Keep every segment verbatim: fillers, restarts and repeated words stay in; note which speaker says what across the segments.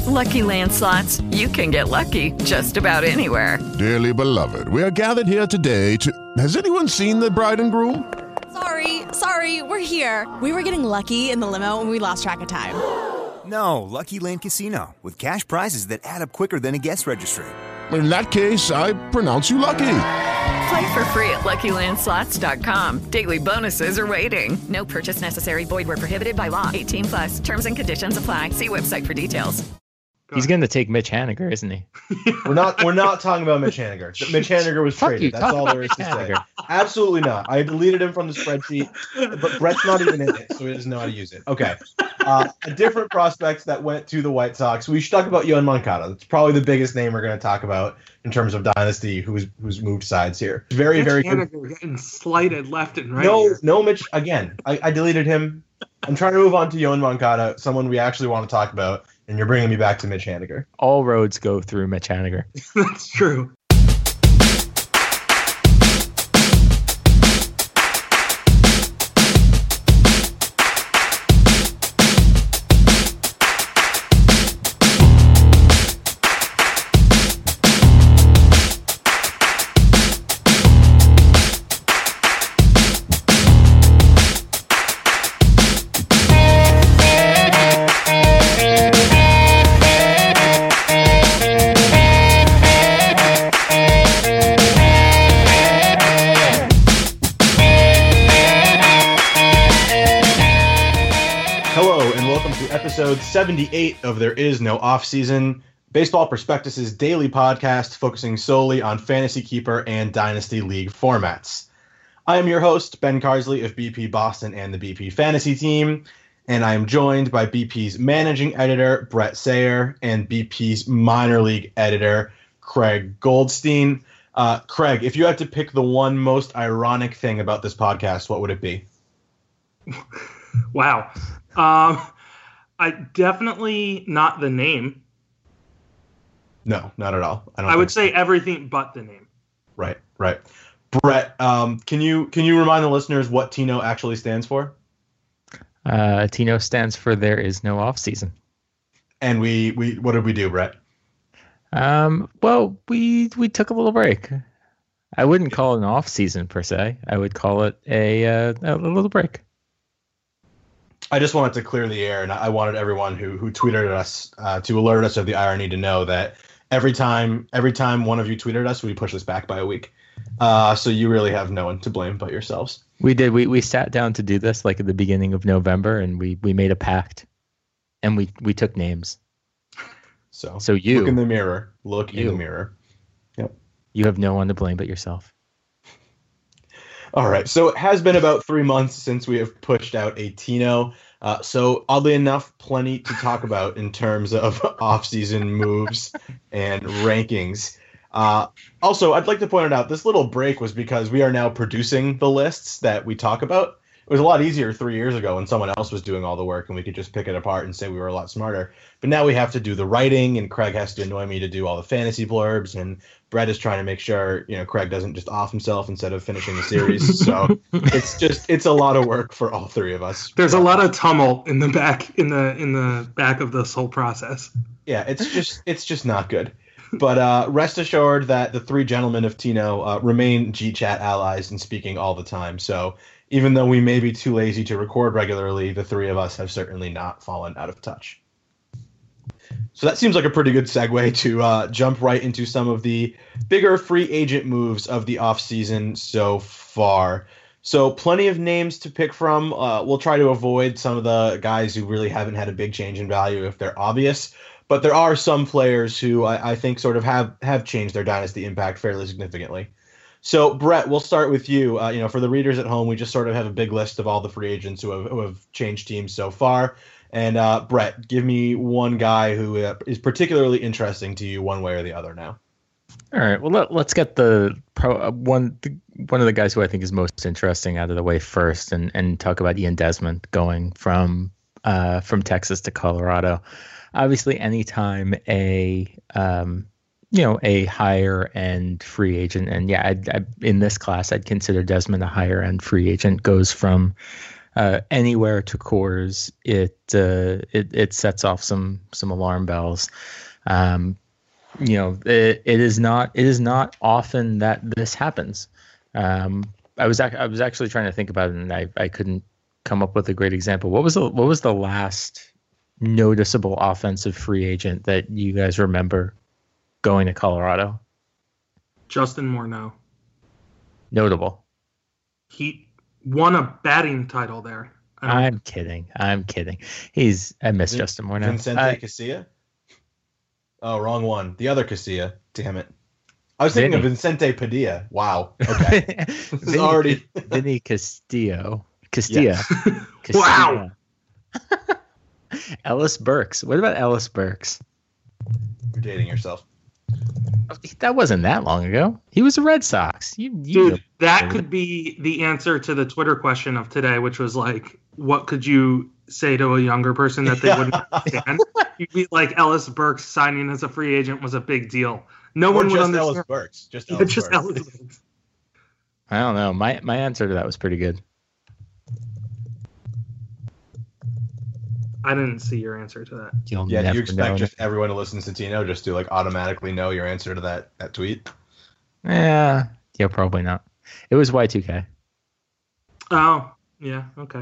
Speaker 1: Lucky Land Slots, you can get lucky just about anywhere.
Speaker 2: Dearly beloved, we are gathered here today to... Has anyone seen the bride and groom?
Speaker 3: Sorry, sorry, we're here. We were getting lucky in the limo and we lost track of time.
Speaker 4: No, Lucky Land Casino, with cash prizes that add up quicker than a guest registry.
Speaker 2: In that case, I pronounce you lucky.
Speaker 1: Play for free at Lucky Land Slots dot com. Daily bonuses are waiting. No purchase necessary. Void where prohibited by law. eighteen plus. Terms and conditions apply. See website for details.
Speaker 5: He's going to take Mitch Haniger, isn't he?
Speaker 6: We're not. We're not talking about Mitch Haniger. Mitch Haniger was
Speaker 5: Fuck
Speaker 6: traded.
Speaker 5: you,
Speaker 6: That's
Speaker 5: talk
Speaker 6: all
Speaker 5: about
Speaker 6: there is to
Speaker 5: Mitch
Speaker 6: say.
Speaker 5: Haniger.
Speaker 6: Absolutely not. I deleted him from the spreadsheet, but Brett's not even in it, so he doesn't know how to use it. Okay. Uh, a different prospects that went to the White Sox. We should talk about Yoan Moncada. That's probably the biggest name we're going to talk about in terms of dynasty. Who's who's moved sides here? Very
Speaker 7: Mitch
Speaker 6: very
Speaker 7: Haniger
Speaker 6: good.
Speaker 7: getting slighted left and right.
Speaker 6: No,
Speaker 7: here.
Speaker 6: no, Mitch. Again, I, I deleted him. I'm trying to move on to Yoan Moncada, someone we actually want to talk about, and you're bringing me back to Mitch Haniger.
Speaker 5: All roads go through Mitch Haniger.
Speaker 7: That's true.
Speaker 6: Episode seventy-eight of There Is No Offseason, Baseball Prospectus's daily podcast focusing solely on Fantasy Keeper and Dynasty League formats. I am your host, Ben Carsley of B P Boston and the B P Fantasy Team, and I am joined by B P's managing editor, Brett Sayer, and B P's minor league editor, Craig Goldstein. Uh, Craig, if you had to pick the one most ironic thing about this podcast, what would it be?
Speaker 7: Wow. Um... I definitely not the name.
Speaker 6: No, not at all. I don't.
Speaker 7: I would
Speaker 6: so.
Speaker 7: say everything but the name.
Speaker 6: Right, right. Brett, um, can you can you remind the listeners what Tino actually stands for?
Speaker 5: Uh, Tino stands for There Is No Offseason.
Speaker 6: And we we what did we do, Brett?
Speaker 5: Um, well, we we took a little break. I wouldn't call it an off season per se. I would call it a uh, a little break.
Speaker 6: I just wanted to clear the air, and I wanted everyone who who tweeted at us uh, to alert us of the irony to know that every time every time one of you tweeted us, we push this back by a week. Uh, so you really have no one to blame but yourselves.
Speaker 5: We did. We we sat down to do this like at the beginning of November, and we we made a pact, and we we took names.
Speaker 6: So
Speaker 5: so you
Speaker 6: look in the mirror. Look
Speaker 5: you,
Speaker 6: in the mirror. Yep.
Speaker 5: You have no one to blame but yourself.
Speaker 6: All right, so it has been about three months since we have pushed out a Tino. Uh, so oddly enough, plenty to talk about in terms of off-season moves and rankings. Uh, also, I'd like to point it out, this little break was because we are now producing the lists that we talk about. It was a lot easier three years ago when someone else was doing all the work and we could just pick it apart and say we were a lot smarter. But now we have to do the writing, and Craig has to annoy me to do all the fantasy blurbs, and Brett is trying to make sure, you know, Craig doesn't just off himself instead of finishing the series. So it's just it's a lot of work for all three of us.
Speaker 7: There's a lot of tumult in the back in the in the back of this whole process.
Speaker 6: Yeah, it's just it's just not good. But uh, rest assured that the three gentlemen of Tino uh, remain G Chat allies and speaking all the time. So even though we may be too lazy to record regularly, the three of us have certainly not fallen out of touch. So that seems like a pretty good segue to uh, jump right into some of the bigger free agent moves of the offseason so far. So plenty of names to pick from. Uh, we'll try to avoid some of the guys who really haven't had a big change in value if they're obvious. But there are some players who I, I think sort of have, have changed their dynasty impact fairly significantly. So, Brett, we'll start with you. Uh, you know, for the readers at home, we just sort of have a big list of all the free agents who have, who have changed teams so far. And, uh, Brett, give me one guy who uh, is particularly interesting to you one way or the other now.
Speaker 5: All right. Well, let, let's get the pro, uh, one the, one of the guys who I think is most interesting out of the way first, and, and talk about Ian Desmond going from uh, from Texas to Colorado. Obviously, anytime a um, you know a higher end free agent, and yeah, I'd, I'd, in this class, I'd consider Desmond a higher end free agent, goes from uh, anywhere to Coors, it, uh, it it sets off some some alarm bells. Um, you know, it, it is not it is not often that this happens. Um, I was ac- I was actually trying to think about it, and I, I couldn't come up with a great example. What was the what was the last noticeable offensive free agent that you guys remember going to Colorado?
Speaker 7: Justin Morneau.
Speaker 5: Notable.
Speaker 7: He won a batting title there.
Speaker 5: I'm kidding. I'm kidding. He's I miss
Speaker 6: Vin-
Speaker 5: Justin Morneau.
Speaker 6: Vincente
Speaker 5: I-
Speaker 6: Casilla? Oh, wrong one. The other Casilla. Damn it. I was thinking
Speaker 5: Vinny.
Speaker 6: of Vincente Padilla. Wow. Okay. This is
Speaker 5: Vinny,
Speaker 6: already.
Speaker 5: Vinny Castillo. Castilla.
Speaker 6: Yes.
Speaker 7: Wow.
Speaker 5: Ellis Burks. What about Ellis Burks?
Speaker 6: You're dating yourself.
Speaker 5: That wasn't that long ago. He was a Red Sox. You, you
Speaker 7: Dude, that could be the answer to the Twitter question of today, which was like, what could you say to a younger person that they wouldn't understand? You'd be like, Ellis Burks signing as a free agent was a big deal. No
Speaker 6: Or
Speaker 7: one would
Speaker 6: just
Speaker 7: understand.
Speaker 6: Ellis Burks. Just
Speaker 7: Yeah,
Speaker 6: Ellis
Speaker 7: just
Speaker 6: Burks.
Speaker 7: Ellis Burks.
Speaker 5: I don't know. My my answer to that was pretty good.
Speaker 7: I didn't see your answer to that.
Speaker 5: You'll
Speaker 6: Yeah, do
Speaker 5: never
Speaker 6: you expect
Speaker 5: know.
Speaker 6: just everyone who listens to Tino just to like automatically know your answer to that, that tweet?
Speaker 5: Yeah, yeah, probably not. It was Y two K.
Speaker 7: Oh, yeah, okay.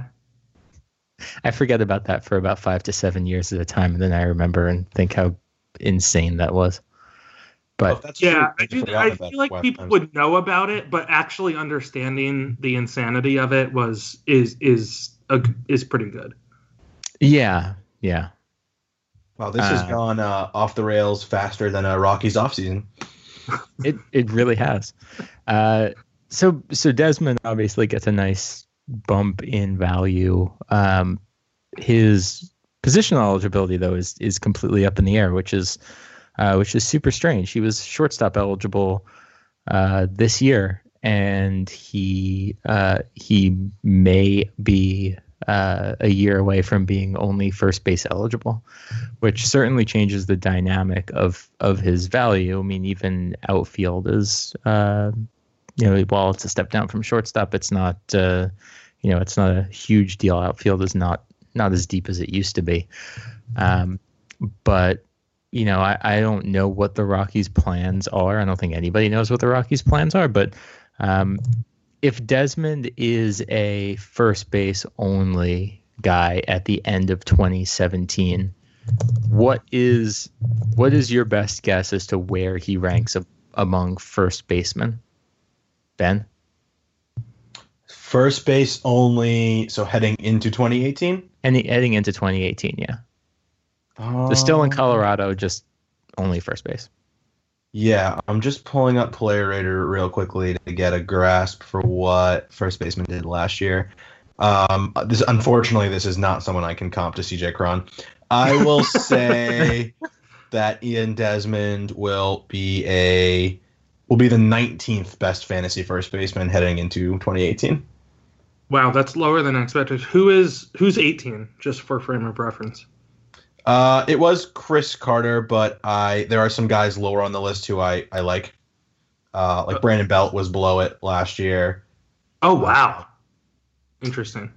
Speaker 5: I forget about that for about five to seven years at a time, and then I remember and think how insane that was.
Speaker 6: Well, if
Speaker 5: But
Speaker 6: that's
Speaker 7: Yeah,
Speaker 6: true,
Speaker 7: I,
Speaker 6: I've
Speaker 7: do,
Speaker 6: forgotten
Speaker 7: I
Speaker 6: about
Speaker 7: feel like
Speaker 6: West
Speaker 7: people
Speaker 6: Times.
Speaker 7: would know about it, but actually understanding the insanity of it was is is a, is pretty good.
Speaker 5: yeah, yeah.
Speaker 6: Wow, this has
Speaker 5: Uh,
Speaker 6: gone uh, off the rails faster than a Rockies offseason.
Speaker 5: It it really has. Uh, so so Desmond obviously gets a nice bump in value. Um, his positional eligibility though is is completely up in the air, which is uh, which is super strange. He was shortstop eligible uh, this year, and he uh, he may be uh, a year away from being only first base eligible, which certainly changes the dynamic of of his value. I mean, even outfield is, uh, you know, while it's a step down from shortstop, it's not, uh, you know, it's not a huge deal. Outfield is not not as deep as it used to be. Um, but you know, I, I don't know what the Rockies' plans are. I don't think anybody knows what the Rockies' plans are. But um, if Desmond is a first base only guy at the end of twenty seventeen, what is what is your best guess as to where he ranks a, among first basemen? Ben?
Speaker 6: First base only, so heading into twenty eighteen?
Speaker 5: And heading into twenty eighteen, yeah.
Speaker 6: Uh,
Speaker 5: They're still in Colorado, just only first base.
Speaker 6: Yeah, I'm just pulling up Player Rater real quickly to get a grasp for what first baseman did last year. Um, this unfortunately, this is not someone I can comp to C J Cron. I will say that Ian Desmond will be a will be the nineteenth best fantasy first baseman heading into twenty eighteen.
Speaker 7: Wow, that's lower than I expected. Who is who's eighteen? Just for frame of reference.
Speaker 6: Uh, it was Chris Carter, but I there are some guys lower on the list who I I like. Uh, like Brandon Belt was below it last year.
Speaker 7: Oh wow, interesting.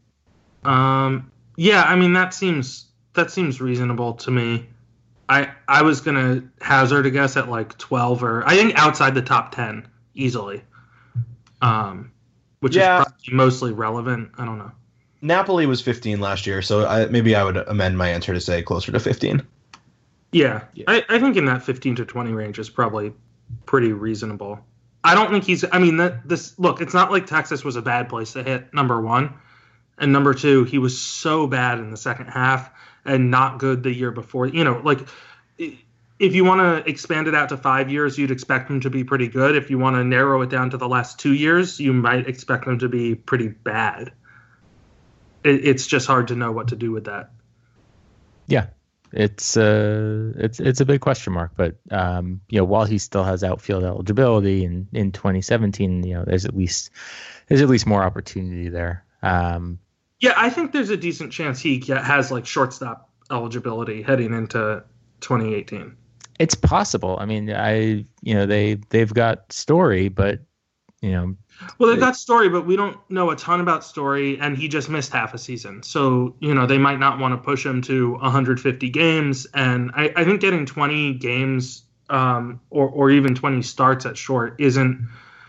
Speaker 7: Um, yeah, I mean that seems that seems reasonable to me. I I was gonna hazard a guess at like twelve or I think outside the top ten easily. Um, which
Speaker 6: Yeah.
Speaker 7: is probably mostly relevant. I don't know.
Speaker 6: Napoli was fifteen last year, so I, maybe I would amend my answer to say closer to fifteen.
Speaker 7: Yeah,
Speaker 6: Yeah.
Speaker 7: I, I think in that fifteen to twenty range is probably pretty reasonable. I don't think he's. I mean, that this look. It's not like Texas was a bad place to hit. Number one, and number two, he was so bad in the second half and not good the year before. You know, like i- if you want to expand it out to five years, you'd expect him to be pretty good. If you want to narrow it down to the last two years, you might expect him to be pretty bad. It, it's just hard to know what to do with that.
Speaker 5: Yeah, it's uh, it's it's a big question mark. But um, you know, while he still has outfield eligibility, and in twenty seventeen, you know, there's at least there's at least more opportunity there. Um,
Speaker 7: Yeah, I think there's a decent chance he get, has like shortstop eligibility heading into twenty eighteen.
Speaker 5: it's possible. I mean, I you know they they've got Story, but you know.
Speaker 7: Well, they've got Story, but we don't know a ton about Story, and he just missed half a season. So, you know, they might not want to push him to one hundred fifty games. And I, I think getting twenty games um, or, or even twenty starts at short isn't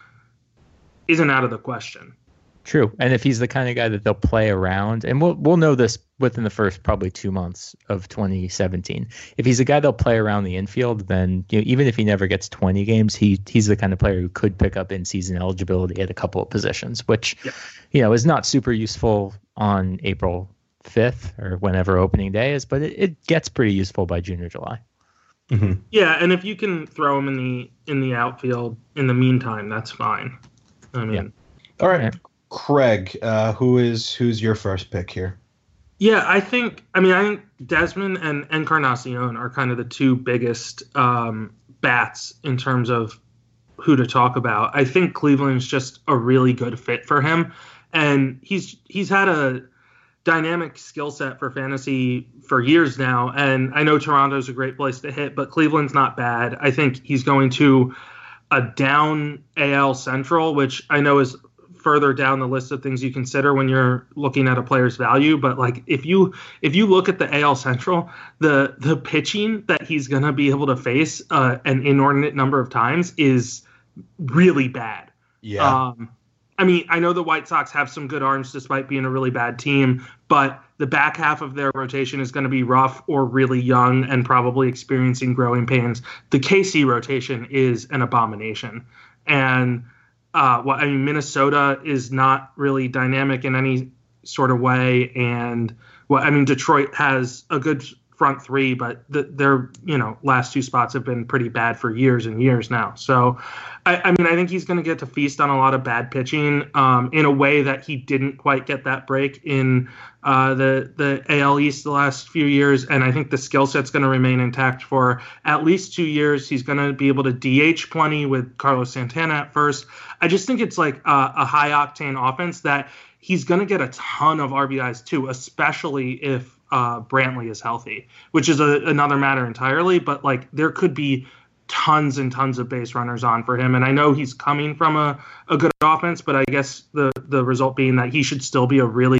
Speaker 7: isn't out of the question.
Speaker 5: True. And if he's the kind of guy that they'll play around, and we'll we'll know this within the first probably two months of twenty seventeen. If he's a guy they'll play around the infield, then you know, even if he never gets twenty games, he he's the kind of player who could pick up in-season eligibility at a couple of positions, which yeah. you know is not super useful on April fifth or whenever opening day is, but it, it gets pretty useful by June or July.
Speaker 7: Mm-hmm. Yeah, and if you can throw him in the in the outfield in the meantime, that's fine. I mean,
Speaker 6: yeah. All right. Yeah. Craig, uh, who is who's your first pick here?
Speaker 7: Yeah, I think I mean I think Desmond and Encarnacion are kind of the two biggest um, bats in terms of who to talk about. I think Cleveland's just a really good fit for him, and he's he's had a dynamic skill set for fantasy for years now. And I know Toronto's a great place to hit, but Cleveland's not bad. I think he's going to a down A L Central, which I know is further down the list of things you consider when you're looking at a player's value. But like if you if you look at the A L Central, the the pitching that he's going to be able to face uh, an inordinate number of times is really bad.
Speaker 6: Yeah.
Speaker 7: Um, I mean, I know the White Sox have some good arms despite being a really bad team, but the back half of their rotation is going to be rough or really young and probably experiencing growing pains. The K C rotation is an abomination. And Uh, well, I mean, Minnesota is not really dynamic in any sort of way, and well, I mean, Detroit has a good front three, but the, their you know last two spots have been pretty bad for years and years now. So, I, I mean, I think he's going to get to feast on a lot of bad pitching um, in a way that he didn't quite get that break in uh, the the A L East the last few years, and I think the skill set's going to remain intact for at least two years. He's going to be able to D H plenty with Carlos Santana at first. I just think it's like a, a high octane offense that he's going to get a ton of R B Is too, especially if uh, Brantley is healthy, which is a, another matter entirely. But like there could be tons and tons of base runners on for him. And I know he's coming from a, a good offense, but I guess the, the result being that he should still be a really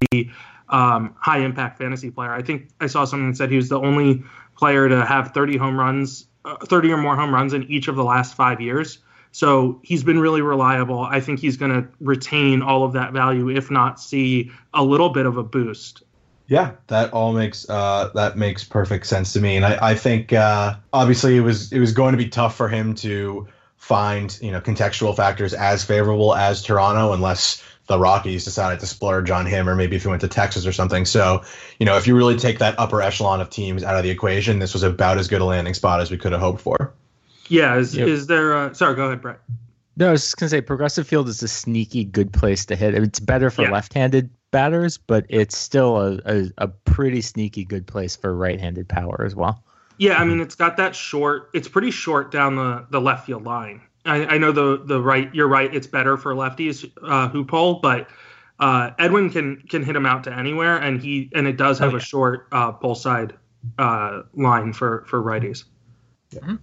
Speaker 7: um, high impact fantasy player. I think I saw something that said he was the only player to have thirty home runs, uh, thirty or more home runs in each of the last five years. So he's been really reliable. I think he's going to retain all of that value, if not see a little bit of a boost.
Speaker 6: Yeah, that all makes uh, that makes perfect sense to me. And I, I think uh, obviously it was it was going to be tough for him to find, you know, contextual factors as favorable as Toronto, unless the Rockies decided to splurge on him, or maybe if he went to Texas or something. So, you know, if you really take that upper echelon of teams out of the equation, this was about as good a landing spot as we could have hoped for.
Speaker 7: Yeah, is
Speaker 5: Yep.
Speaker 7: is there? Uh, sorry, go ahead, Brett.
Speaker 5: No, I was just gonna say Progressive Field is a sneaky good place to hit. It's better for
Speaker 7: Yeah.
Speaker 5: left-handed batters, but it's still a, a, a pretty sneaky good place for right-handed power as well.
Speaker 7: Yeah, I mean, it's got that short. It's pretty short down the, the left field line. I, I know the the right. You're right. It's better for lefties uh, who pull, but uh, Edwin can can hit him out to anywhere, and he and it does have
Speaker 5: oh, yeah.
Speaker 7: a short uh, pull side uh, line for for righties.
Speaker 5: Mm-hmm.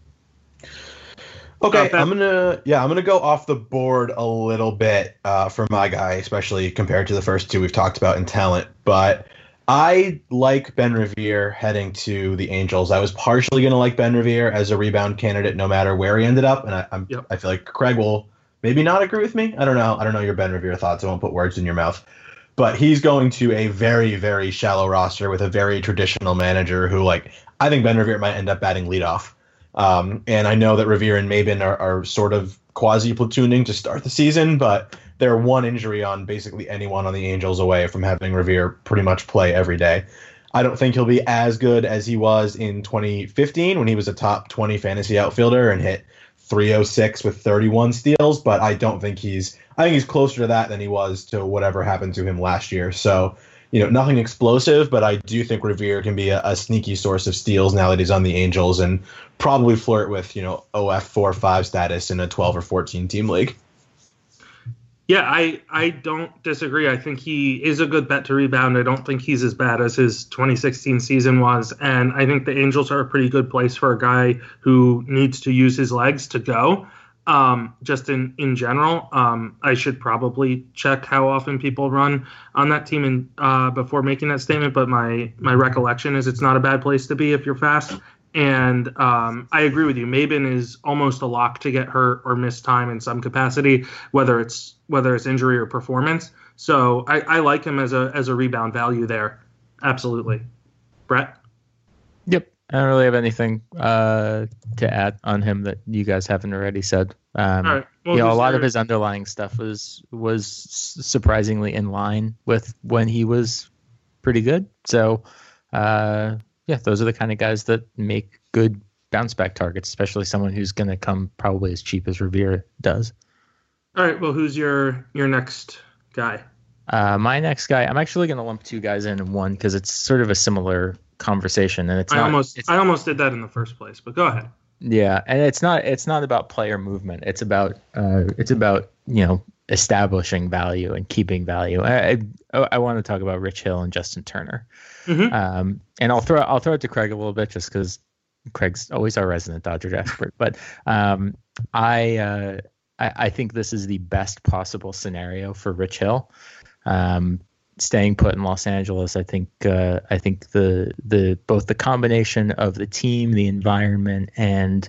Speaker 6: Okay,
Speaker 7: Uh,
Speaker 6: I'm gonna yeah, I'm gonna go off the board a little bit uh, for my guy, especially compared to the first two we've talked about in talent. But I like Ben Revere heading to the Angels. I was partially gonna like Ben Revere as a rebound candidate, no matter where he ended up, and I, I'm
Speaker 7: Yep.
Speaker 6: I feel like Craig will maybe not agree with me. I don't know. I don't know your Ben Revere thoughts. I won't put words in your mouth. But he's going to a very, very shallow roster with a very traditional manager who, like, I think Ben Revere might end up batting leadoff. Um, and I know that Revere and Maben are, are sort of quasi-platooning to start the season, but they're one injury on basically anyone on the Angels away from having Revere pretty much play every day. I don't think he'll be as good as he was in twenty fifteen when he was a top twenty fantasy outfielder and hit three oh six with thirty-one steals, but I don't think he's – I think he's closer to that than he was to whatever happened to him last year. So, you know, nothing explosive, but I do think Revere can be a, a sneaky source of steals now that he's on the Angels and probably flirt with, you know, O F four or five status in a twelve or fourteen team league.
Speaker 7: Yeah, I, I don't disagree. I think he is a good bet to rebound. I don't think he's as bad as his twenty sixteen season was. And I think the Angels are a pretty good place for a guy who needs to use his legs to go. Um, just in, in general, um, I should probably check how often people run on that team and uh, before making that statement. But my my recollection is it's not a bad place to be if you're fast. And um, I agree with you. Maben is almost a lock to get hurt or miss time in some capacity, whether it's whether it's injury or performance. So I, I like him as a as a rebound value there. Absolutely. Brett?
Speaker 5: Yep. I don't really have anything uh, to add on him that you guys haven't already said. Um,
Speaker 7: All right. Well,
Speaker 5: you know, a
Speaker 7: who's
Speaker 5: lot
Speaker 7: there-
Speaker 5: of his underlying stuff was was surprisingly in line with when he was pretty good. So, uh, yeah, those are the kind of guys that make good bounce back targets, especially someone who's going to come probably as cheap as Revere does.
Speaker 7: All right. Well, who's your your next guy?
Speaker 5: Uh, my next guy, I'm actually going to lump two guys in in one because it's sort of a similar conversation, and it's
Speaker 7: I
Speaker 5: not,
Speaker 7: almost
Speaker 5: it's,
Speaker 7: I almost did that in the first place, but go ahead.
Speaker 5: yeah, and it's not it's not about player movement. It's about uh, it's about you know establishing value and keeping value. I I, I want to talk about Rich Hill and Justin Turner,
Speaker 7: Mm-hmm.
Speaker 5: um, and I'll throw I'll throw it to Craig a little bit just because Craig's always our resident Dodgers expert. But um, I, uh, I I think this is the best possible scenario for Rich Hill. Um, staying put in Los Angeles, I think uh, I think the the both the combination of the team, the environment, and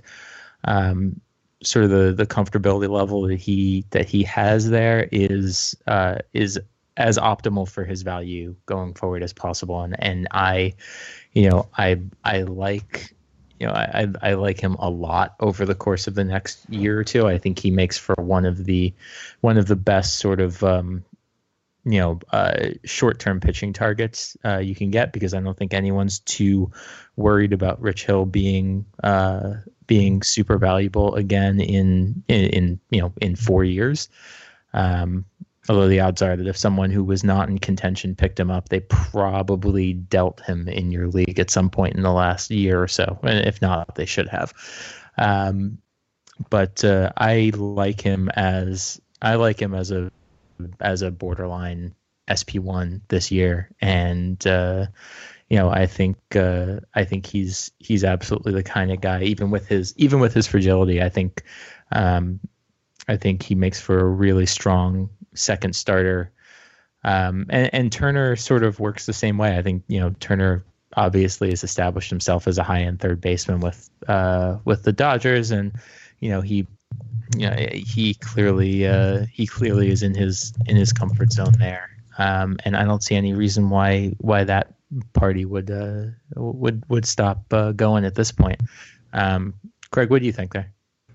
Speaker 5: um, sort of the the comfortability level that he that he has there is uh, is as optimal for his value going forward as possible. And and I, you know, I I like. You know, I, I like him a lot over the course of the next year or two. I think he makes for one of the one of the best sort of um, you know uh, short-term pitching targets uh, you can get, because I don't think anyone's too worried about Rich Hill being uh, being super valuable again in, in in you know in four years. Um, Although the odds are that if someone who was not in contention picked him up, they probably dealt him in your league at some point in the last year or so. And if not, they should have. Um, but uh, I like him as I like him as a as a borderline S P one this year, and uh, you know I think uh, I think he's he's absolutely the kind of guy. Even with his even with his fragility, I think um, I think he makes for a really strong second starter. Um, and, and Turner sort of works the same way. I think, you know, Turner obviously has established himself as a high end third baseman with, uh, with the Dodgers. And, you know, he, you know, he clearly, uh, he clearly is in his, in his comfort zone there. Um, and I don't see any reason why, why that party would, uh, would, would stop, uh, going at this point. Um, Craig, what do you think there?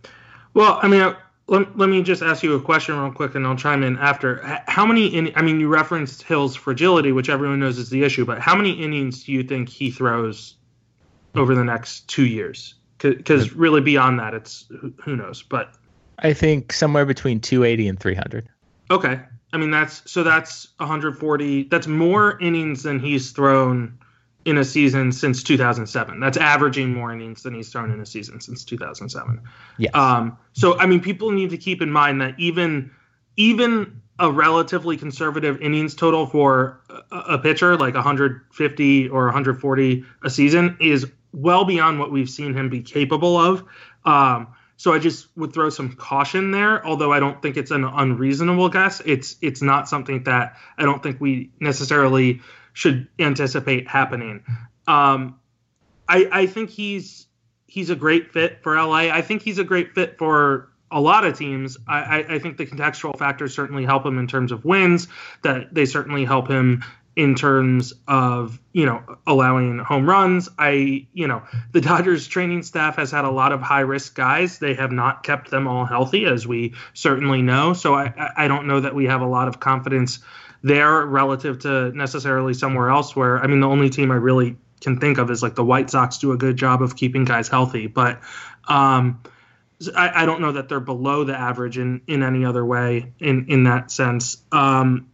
Speaker 7: Well, I mean, I, Let, let me just ask you a question real quick, and I'll chime in after. How many, in, I mean, you referenced Hill's fragility, which everyone knows is the issue, but how many innings do you think he throws over the next two years? Because really beyond that, it's who, who knows. But
Speaker 5: I think somewhere between two eighty and three hundred.
Speaker 7: Okay. I mean, that's so that's one hundred forty. That's more innings than he's thrown in a season since two thousand seven. That's averaging more innings than he's thrown in a season since two thousand seven.
Speaker 5: Yes.
Speaker 7: Um, so, I mean, people need to keep in mind that even even a relatively conservative innings total for a, a pitcher, like one hundred fifty or one hundred forty a season, is well beyond what we've seen him be capable of. Um, so I just would throw some caution there, although I don't think it's an unreasonable guess. It's it's not something that I don't think we necessarily should anticipate happening. Um, I, I think he's he's a great fit for L A. I think he's a great fit for a lot of teams. I, I, I think the contextual factors certainly help him in terms of wins, that they certainly help him in terms of, you know, allowing home runs. I, you know, the Dodgers training staff has had a lot of high risk guys. They have not kept them all healthy, as we certainly know. So I, I don't know that we have a lot of confidence there relative to necessarily somewhere else where, I mean, the only team I really can think of is like the White Sox do a good job of keeping guys healthy. But um, I, I don't know that they're below the average in, in any other way in, in that sense. Um,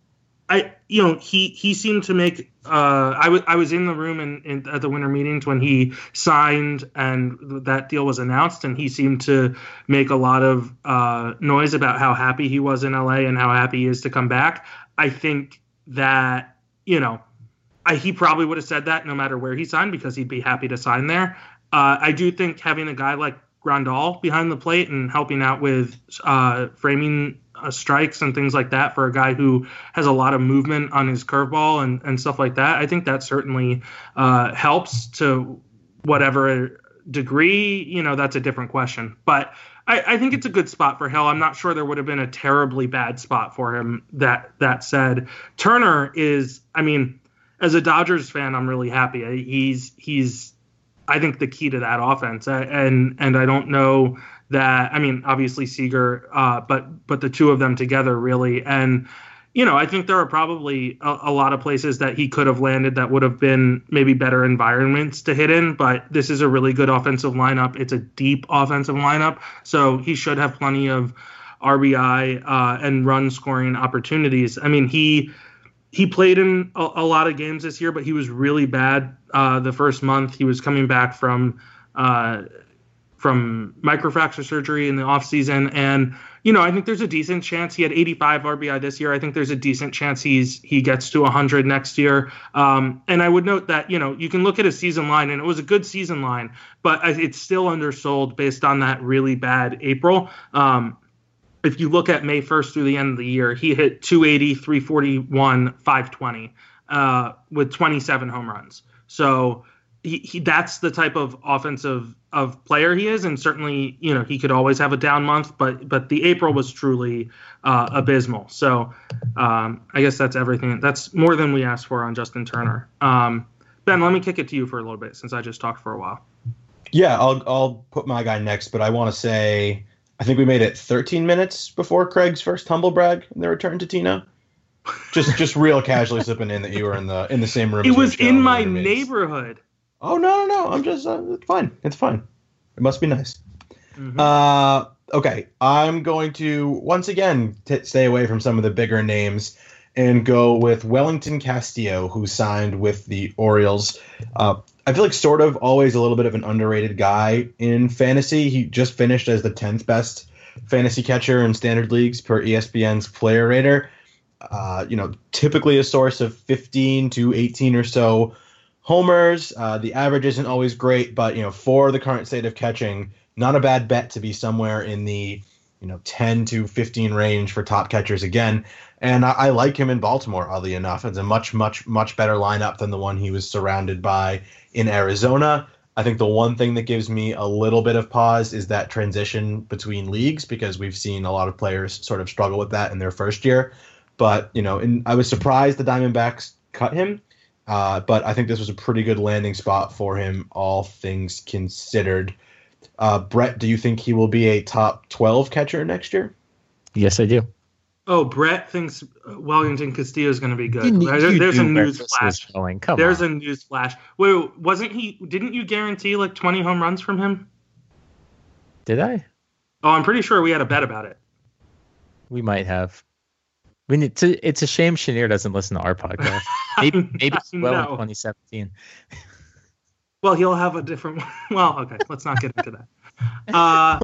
Speaker 7: I, you know, he, he seemed to make, uh, I, w- I was in the room in, in, at the winter meetings when he signed and that deal was announced, and he seemed to make a lot of uh, noise about how happy he was in L A and how happy he is to come back. I think that, you know, I, he probably would have said that no matter where he signed, because he'd be happy to sign there. Uh, I do think having a guy like Grandal behind the plate and helping out with uh, framing uh, strikes and things like that for a guy who has a lot of movement on his curveball and, and stuff like that. I think that certainly uh, helps to whatever degree. You know, that's a different question. But I, I think it's a good spot for Hill. I'm not sure there would have been a terribly bad spot for him. That that said, Turner is, I mean, as a Dodgers fan, I'm really happy. He's he's I think the key to that offense, and and I don't know that. I mean, obviously Seager, uh, but but the two of them together really, and you know, I think there are probably a, a lot of places that he could have landed that would have been maybe better environments to hit in. But this is a really good offensive lineup. It's a deep offensive lineup, so he should have plenty of R B I uh, and run scoring opportunities. I mean, he. He played in a, a lot of games this year, but he was really bad uh, the first month. He was coming back from uh, from microfracture surgery in the offseason. And, you know, I think there's a decent chance he had eighty-five R B I this year. I think there's a decent chance he's he gets to one hundred next year. Um, and I would note that, you know, you can look at a season line, and it was a good season line, but it's still undersold based on that really bad April. Um If you look at May first through the end of the year, he hit two eighty, three forty-one, five twenty uh, with twenty-seven home runs. So he, he that's the type of offensive of player he is. And certainly, you know, he could always have a down month, but but the April was truly uh, abysmal. So um, I guess that's everything. That's more than we asked for on Justin Turner. Um, Ben, let me kick it to you for a little bit since I just talked for a while.
Speaker 6: Yeah, I'll I'll put my guy next, but I want to say I think we made it thirteen minutes before Craig's first humble brag in the return to Tino. Just just real casually slipping in that you were in the in the same room.
Speaker 7: It
Speaker 6: as
Speaker 7: was
Speaker 6: Michelle
Speaker 7: in
Speaker 6: and
Speaker 7: my
Speaker 6: your roommates.
Speaker 7: neighborhood.
Speaker 6: Oh no no no! I'm just uh, it's fine. It's fine. It must be nice.
Speaker 7: Mm-hmm.
Speaker 6: Uh, okay, I'm going to once again t- stay away from some of the bigger names and go with Wellington Castillo, who signed with the Orioles. Uh, I feel like sort of always a little bit of an underrated guy in fantasy. He just finished as the tenth best fantasy catcher in standard leagues per E S P N's Player Rater. Uh, you know, typically a source of fifteen to eighteen or so homers. Uh, the average isn't always great, but, you know, for the current state of catching, not a bad bet to be somewhere in the, you know, ten to fifteen range for top catchers again. And I, I like him in Baltimore, oddly enough. It's a much, much, much better lineup than the one he was surrounded by in Arizona. I think the one thing that gives me a little bit of pause is that transition between leagues, because we've seen a lot of players sort of struggle with that in their first year. But, you know, and I was surprised the Diamondbacks cut him. Uh, but I think this was a pretty good landing spot for him, all things considered. Uh, Brett, do you think he will be a top twelve catcher next year?
Speaker 5: Yes, I do.
Speaker 7: Oh, Brett thinks Wellington Castillo is going to be good.
Speaker 5: You knew-
Speaker 7: There-
Speaker 5: you
Speaker 7: There's a
Speaker 5: knew where
Speaker 7: news
Speaker 5: this
Speaker 7: flash.
Speaker 5: was going. Come
Speaker 7: There's
Speaker 5: on.
Speaker 7: a news flash. Wait, wasn't he? Didn't you guarantee like twenty home runs from him?
Speaker 5: Did I?
Speaker 7: Oh, I'm pretty sure we had a bet about it.
Speaker 5: We might have. We need to. It's a shame Chenier doesn't listen to our podcast. Maybe, maybe he will in
Speaker 7: No.
Speaker 5: twenty seventeen.
Speaker 7: Well, he'll have a different. Well, okay, let's not get into that. Uh,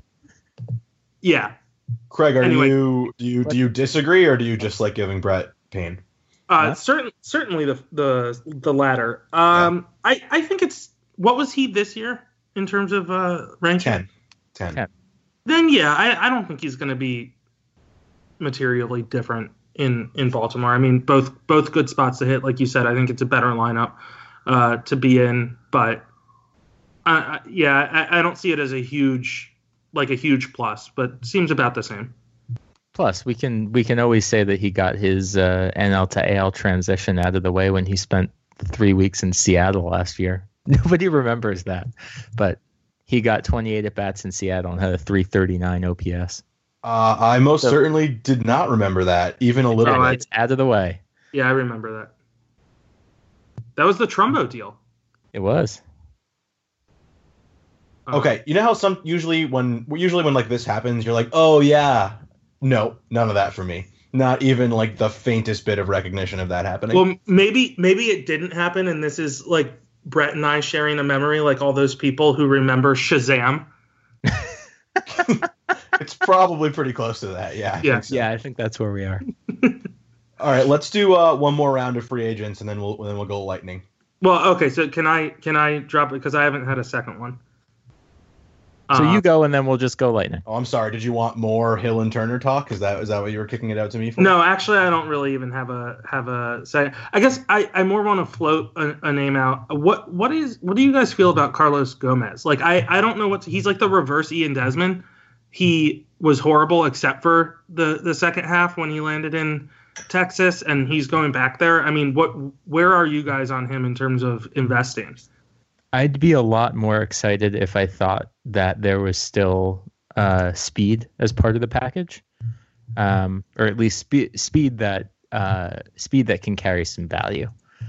Speaker 7: yeah.
Speaker 6: Craig, are
Speaker 7: Anyway.
Speaker 6: you do you do you disagree, or do you just like giving Brett pain?
Speaker 7: Uh,
Speaker 5: Huh?
Speaker 7: certain, certainly the the the latter. Um, I I think it's what was he this year in terms of uh ranking?
Speaker 6: Ten. Ten.
Speaker 5: Ten.
Speaker 7: Then yeah, I, I don't think he's going to be materially different in in Baltimore. I mean, both both good spots to hit, like you said. I think it's a better lineup uh, to be in, but I, I, yeah, I, I don't see it as a huge like a huge plus, but seems about the same.
Speaker 5: Plus, we can we can always say that he got his uh, N L to A L transition out of the way when he spent three weeks in Seattle last year. Nobody remembers that, but he got twenty-eight at bats in Seattle and had a three thirty-nine O P S.
Speaker 6: Uh, I most
Speaker 5: So-
Speaker 6: certainly did not remember that, even a little
Speaker 7: Oh, I-
Speaker 6: bit.
Speaker 5: It's out of the way.
Speaker 7: Yeah, I remember that. That was the Trumbo deal.
Speaker 5: It was.
Speaker 7: Uh,
Speaker 6: Okay, you know how some usually when usually when like this happens, you're like, oh yeah. No, none of that for me. Not even like the faintest bit of recognition of that happening.
Speaker 7: Well, maybe maybe it didn't happen, and this is like Brett and I sharing a memory, like all those people who remember Shazam.
Speaker 6: It's probably pretty close to that. Yeah. I
Speaker 7: Yeah.
Speaker 6: think so.
Speaker 5: Yeah, I think that's where we are.
Speaker 6: All right, let's do uh, one more round of free agents, and then we'll then we'll go lightning.
Speaker 7: Well, okay, so can I can I drop it because I haven't had a second one.
Speaker 5: So
Speaker 7: Uh,
Speaker 5: you go, and then we'll just go lightning.
Speaker 6: Oh, I'm sorry. Did you want more Hill and Turner talk? Is that is that what you were kicking it out to me for?
Speaker 7: No, actually, I don't really even have a have a say. I guess I, I more want to float a, a name out. What what is what do you guys feel about Carlos Gomez? Like I, I don't know what to, he's like the reverse Ian Desmond. He was horrible except for the the second half when he landed in Texas, and he's going back there. I mean, what where are you guys on him in terms of investing?
Speaker 5: I'd be a lot more excited if I thought that there was still uh, speed as part of the package, um, or at least spe- speed that uh, speed that can carry some value.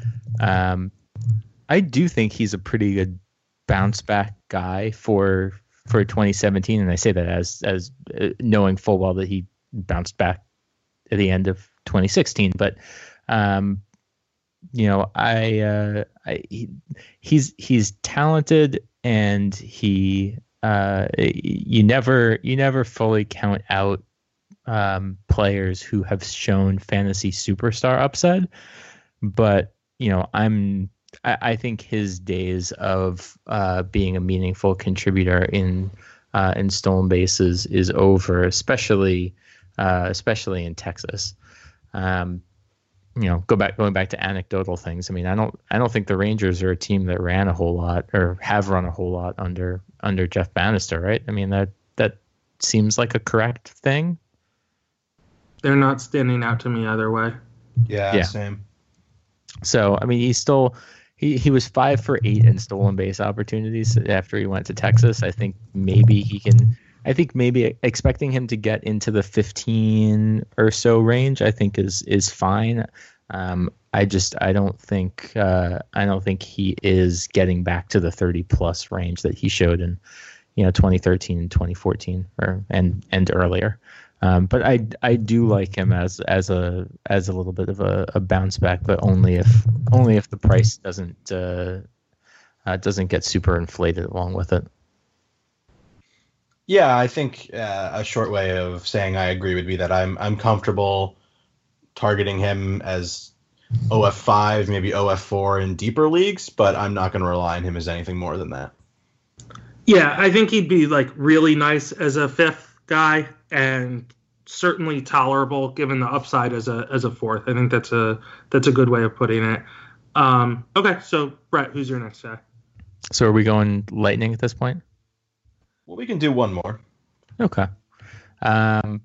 Speaker 5: Um, I do think he's a pretty good bounce back guy for for twenty seventeen, and I say that as as uh, knowing full well that he bounced back at the end of twenty sixteen, but. Um, You know, I, uh, I he, he's he's talented, and he uh, you never you never fully count out um, players who have shown fantasy superstar upside. But you know, I'm I, I think his days of uh, being a meaningful contributor in uh, in stolen bases is over, especially uh, especially in Texas. Um, You know, go back going back to anecdotal things. I mean, I don't I don't think the Rangers are a team that ran a whole lot or have run a whole lot under under Jeff Bannister, right? I mean, that that seems like a correct thing.
Speaker 7: They're not standing out to me either way.
Speaker 6: Yeah,
Speaker 5: Yeah.
Speaker 6: same.
Speaker 5: So I mean, he still he he was five for eight in stolen base opportunities after he went to Texas. I think maybe he can. I think maybe expecting him to get into the fifteen or so range, I think is is fine. Um, I just I don't think uh, I don't think he is getting back to the thirty plus range that he showed in you know twenty thirteen and twenty fourteen or and and earlier. Um, but I I do like him as as a as a little bit of a, a bounce back, but only if only if the price doesn't uh, uh, doesn't get super inflated along with it.
Speaker 6: Yeah, I think uh, a short way of saying I agree would be that I'm I'm comfortable targeting him as O F five, maybe O F four in deeper leagues, but I'm not going to rely on him as anything more than that.
Speaker 7: Yeah, I think he'd be like really nice as a fifth guy and certainly tolerable given the upside as a as a fourth. I think that's a that's a good way of putting it. Um, okay, so Brett, who's your next guy?
Speaker 5: So are we going lightning at this point?
Speaker 6: Well, we can do one more.
Speaker 5: Okay. Um,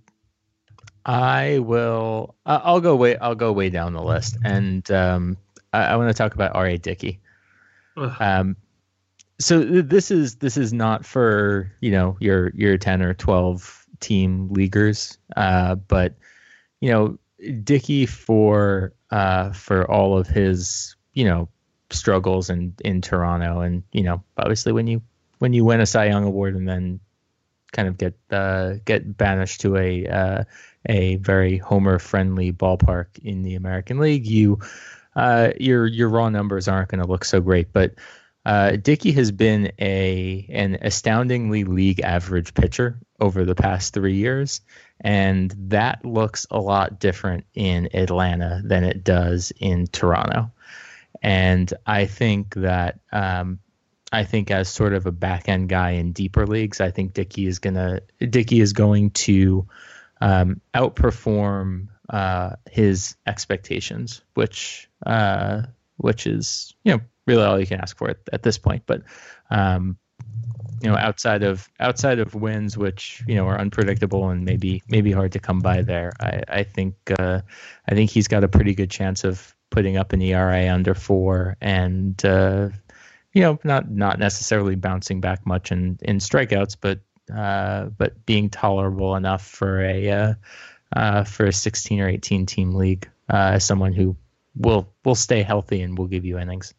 Speaker 5: I will. I- I'll go way. I'll go way down the list, and um, I, I want to talk about R A. Dickey.
Speaker 7: Ugh.
Speaker 5: Um, so th- this is this is not for you know your your ten or twelve team leaguers, uh, but you know Dickey for uh, for all of his you know struggles in in Toronto, and you know obviously when you when you win a Cy Young award and then kind of get uh, get banished to a uh, a very homer friendly ballpark in the American League, you uh, your your raw numbers aren't going to look so great. But uh, Dickey has been a an astoundingly league average pitcher over the past three years, and that looks a lot different in Atlanta than it does in Toronto. And I think that. Um, I think as sort of a back end guy in deeper leagues, I think Dickey is gonna Dickey is going to um, outperform uh, his expectations, which uh, which is you know really all you can ask for at, at this point. But um, you know outside of outside of wins, which you know are unpredictable and maybe maybe hard to come by there, I, I think uh, I think he's got a pretty good chance of putting up an E R A under four and. Uh, You know, not not necessarily bouncing back much in, in strikeouts, but uh, but being tolerable enough for a uh, uh, for a sixteen or eighteen team league uh, as someone who will will stay healthy and will give you innings.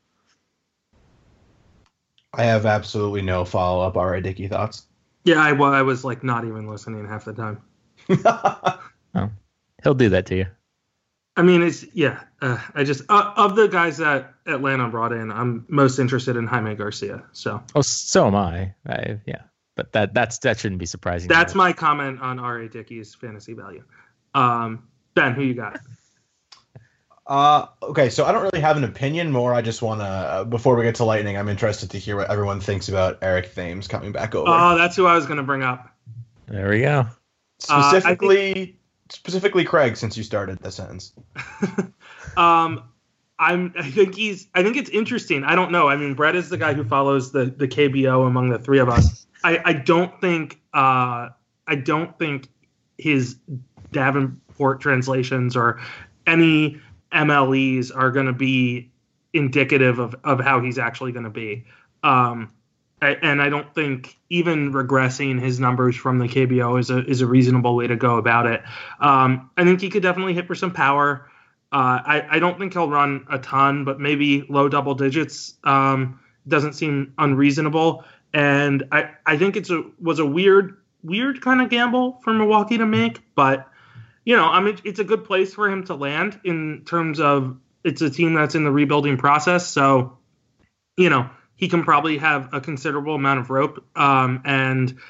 Speaker 6: I have absolutely no follow up R A. Dickey thoughts.
Speaker 7: Yeah, I, well, I was like not even listening half the time.
Speaker 5: Oh, he'll do that to you.
Speaker 7: I mean, it's yeah. Uh, I just uh, of the guys that Atlanta brought in, I'm most interested in Jaime Garcia. So
Speaker 5: Oh, so am I. I yeah, but that that's that shouldn't be surprising.
Speaker 7: that's my comment on R A. Dickey's fantasy value. Um, Ben, who you got?
Speaker 6: Uh, okay, so I don't really have an opinion. More, I just want to. Uh, before we get to Lightning, I'm interested to hear what everyone thinks about Eric Thames coming back over.
Speaker 7: Oh, that's who I was going to bring up.
Speaker 5: There we go.
Speaker 6: Specifically,
Speaker 7: uh, think,
Speaker 6: specifically Craig, since you started the sentence.
Speaker 7: um, I'm. I think he's. I think it's interesting. I don't know. I mean, Brett is the guy who follows the the K B O among the three of us. I, I don't think. Uh, I don't think his Davenport translations or any M L Es are going to be indicative of, of how he's actually going to be. Um, I, and I don't think even regressing his numbers from the K B O is a is a reasonable way to go about it. Um, I think he could definitely hit for some power. Uh, I, I don't think he'll run a ton, but maybe low double digits um, doesn't seem unreasonable. And I, I think it's a was a weird weird kind of gamble for Milwaukee to make, but you know, I mean, it's a good place for him to land in terms of it's a team that's in the rebuilding process. So, you know, he can probably have a considerable amount of rope. Um, and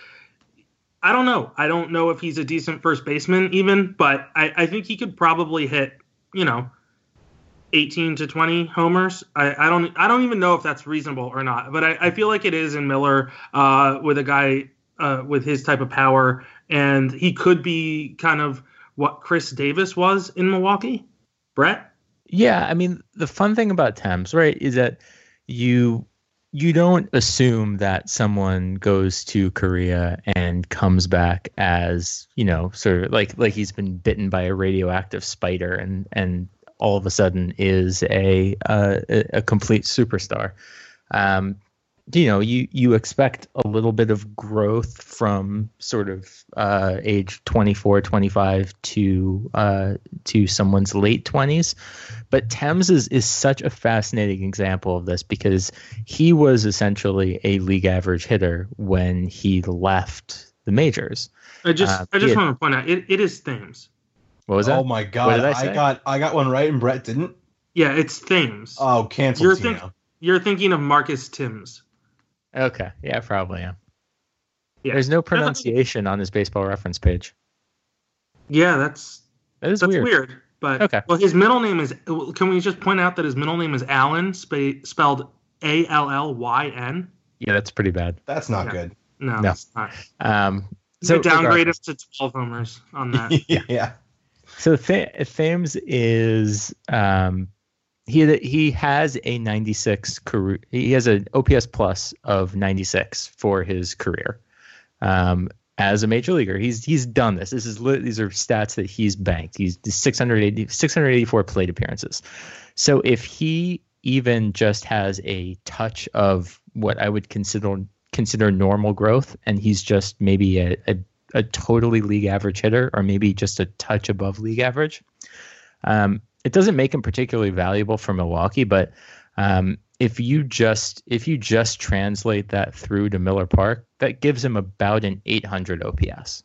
Speaker 7: I don't know. I don't know if he's a decent first baseman even, but I, I think he could probably hit, you know, eighteen to twenty homers. I, I don't I don't even know if that's reasonable or not, but I, I feel like it is in Miller uh, with a guy uh, with his type of power. And he could be kind of what Chris Davis was in Milwaukee. Brett?
Speaker 5: Yeah, I mean, the fun thing about Thames, right, is that you you don't assume that someone goes to Korea and comes back as, you know, sort of like like he's been bitten by a radioactive spider and and all of a sudden is a uh, a complete superstar. Um, you know, you you expect a little bit of growth from sort of uh, age twenty-four, twenty-five to uh, to someone's late twenties. But Thames is, is such a fascinating example of this because he was essentially a league average hitter when he left the majors.
Speaker 7: I just
Speaker 5: uh,
Speaker 7: I just
Speaker 5: had,
Speaker 7: want to point out it, it is Thames.
Speaker 5: What was that?
Speaker 6: Oh my god! I, I got I got one right and Brett didn't.
Speaker 7: Yeah, it's Thames.
Speaker 6: Oh, cancel.
Speaker 7: You're,
Speaker 6: Tino.
Speaker 7: think, you're thinking of Marcus Timms.
Speaker 5: Okay, yeah, probably am.
Speaker 7: Yeah.
Speaker 5: There's no pronunciation on his Baseball Reference page.
Speaker 7: Yeah, that's
Speaker 5: that is
Speaker 7: that's
Speaker 5: weird.
Speaker 7: weird. But
Speaker 5: okay.
Speaker 7: Well, his middle name is. Can we just point out that his middle name is Allen, sp- spelled A L L Y N?
Speaker 5: Yeah, that's pretty bad.
Speaker 6: That's not
Speaker 7: no.
Speaker 6: good.
Speaker 7: No,
Speaker 5: no.
Speaker 7: It's not.
Speaker 5: Um,
Speaker 7: so
Speaker 5: so
Speaker 7: downgrade him to twelve homers on that.
Speaker 6: Yeah.
Speaker 5: So Th- Thames is um, he he has a ninety-six career. He has an O P S plus of ninety-six for his career um, as a major leaguer. He's he's done this. This is these are stats that he's banked. He's six hundred eighty, six hundred eighty-four plate appearances. So if he even just has a touch of what I would consider consider normal growth, and he's just maybe a, a a totally league average hitter or maybe just a touch above league average. Um, it doesn't make him particularly valuable for Milwaukee, but um, if you just if you just translate that through to Miller Park, that gives him about an eight hundred O P S.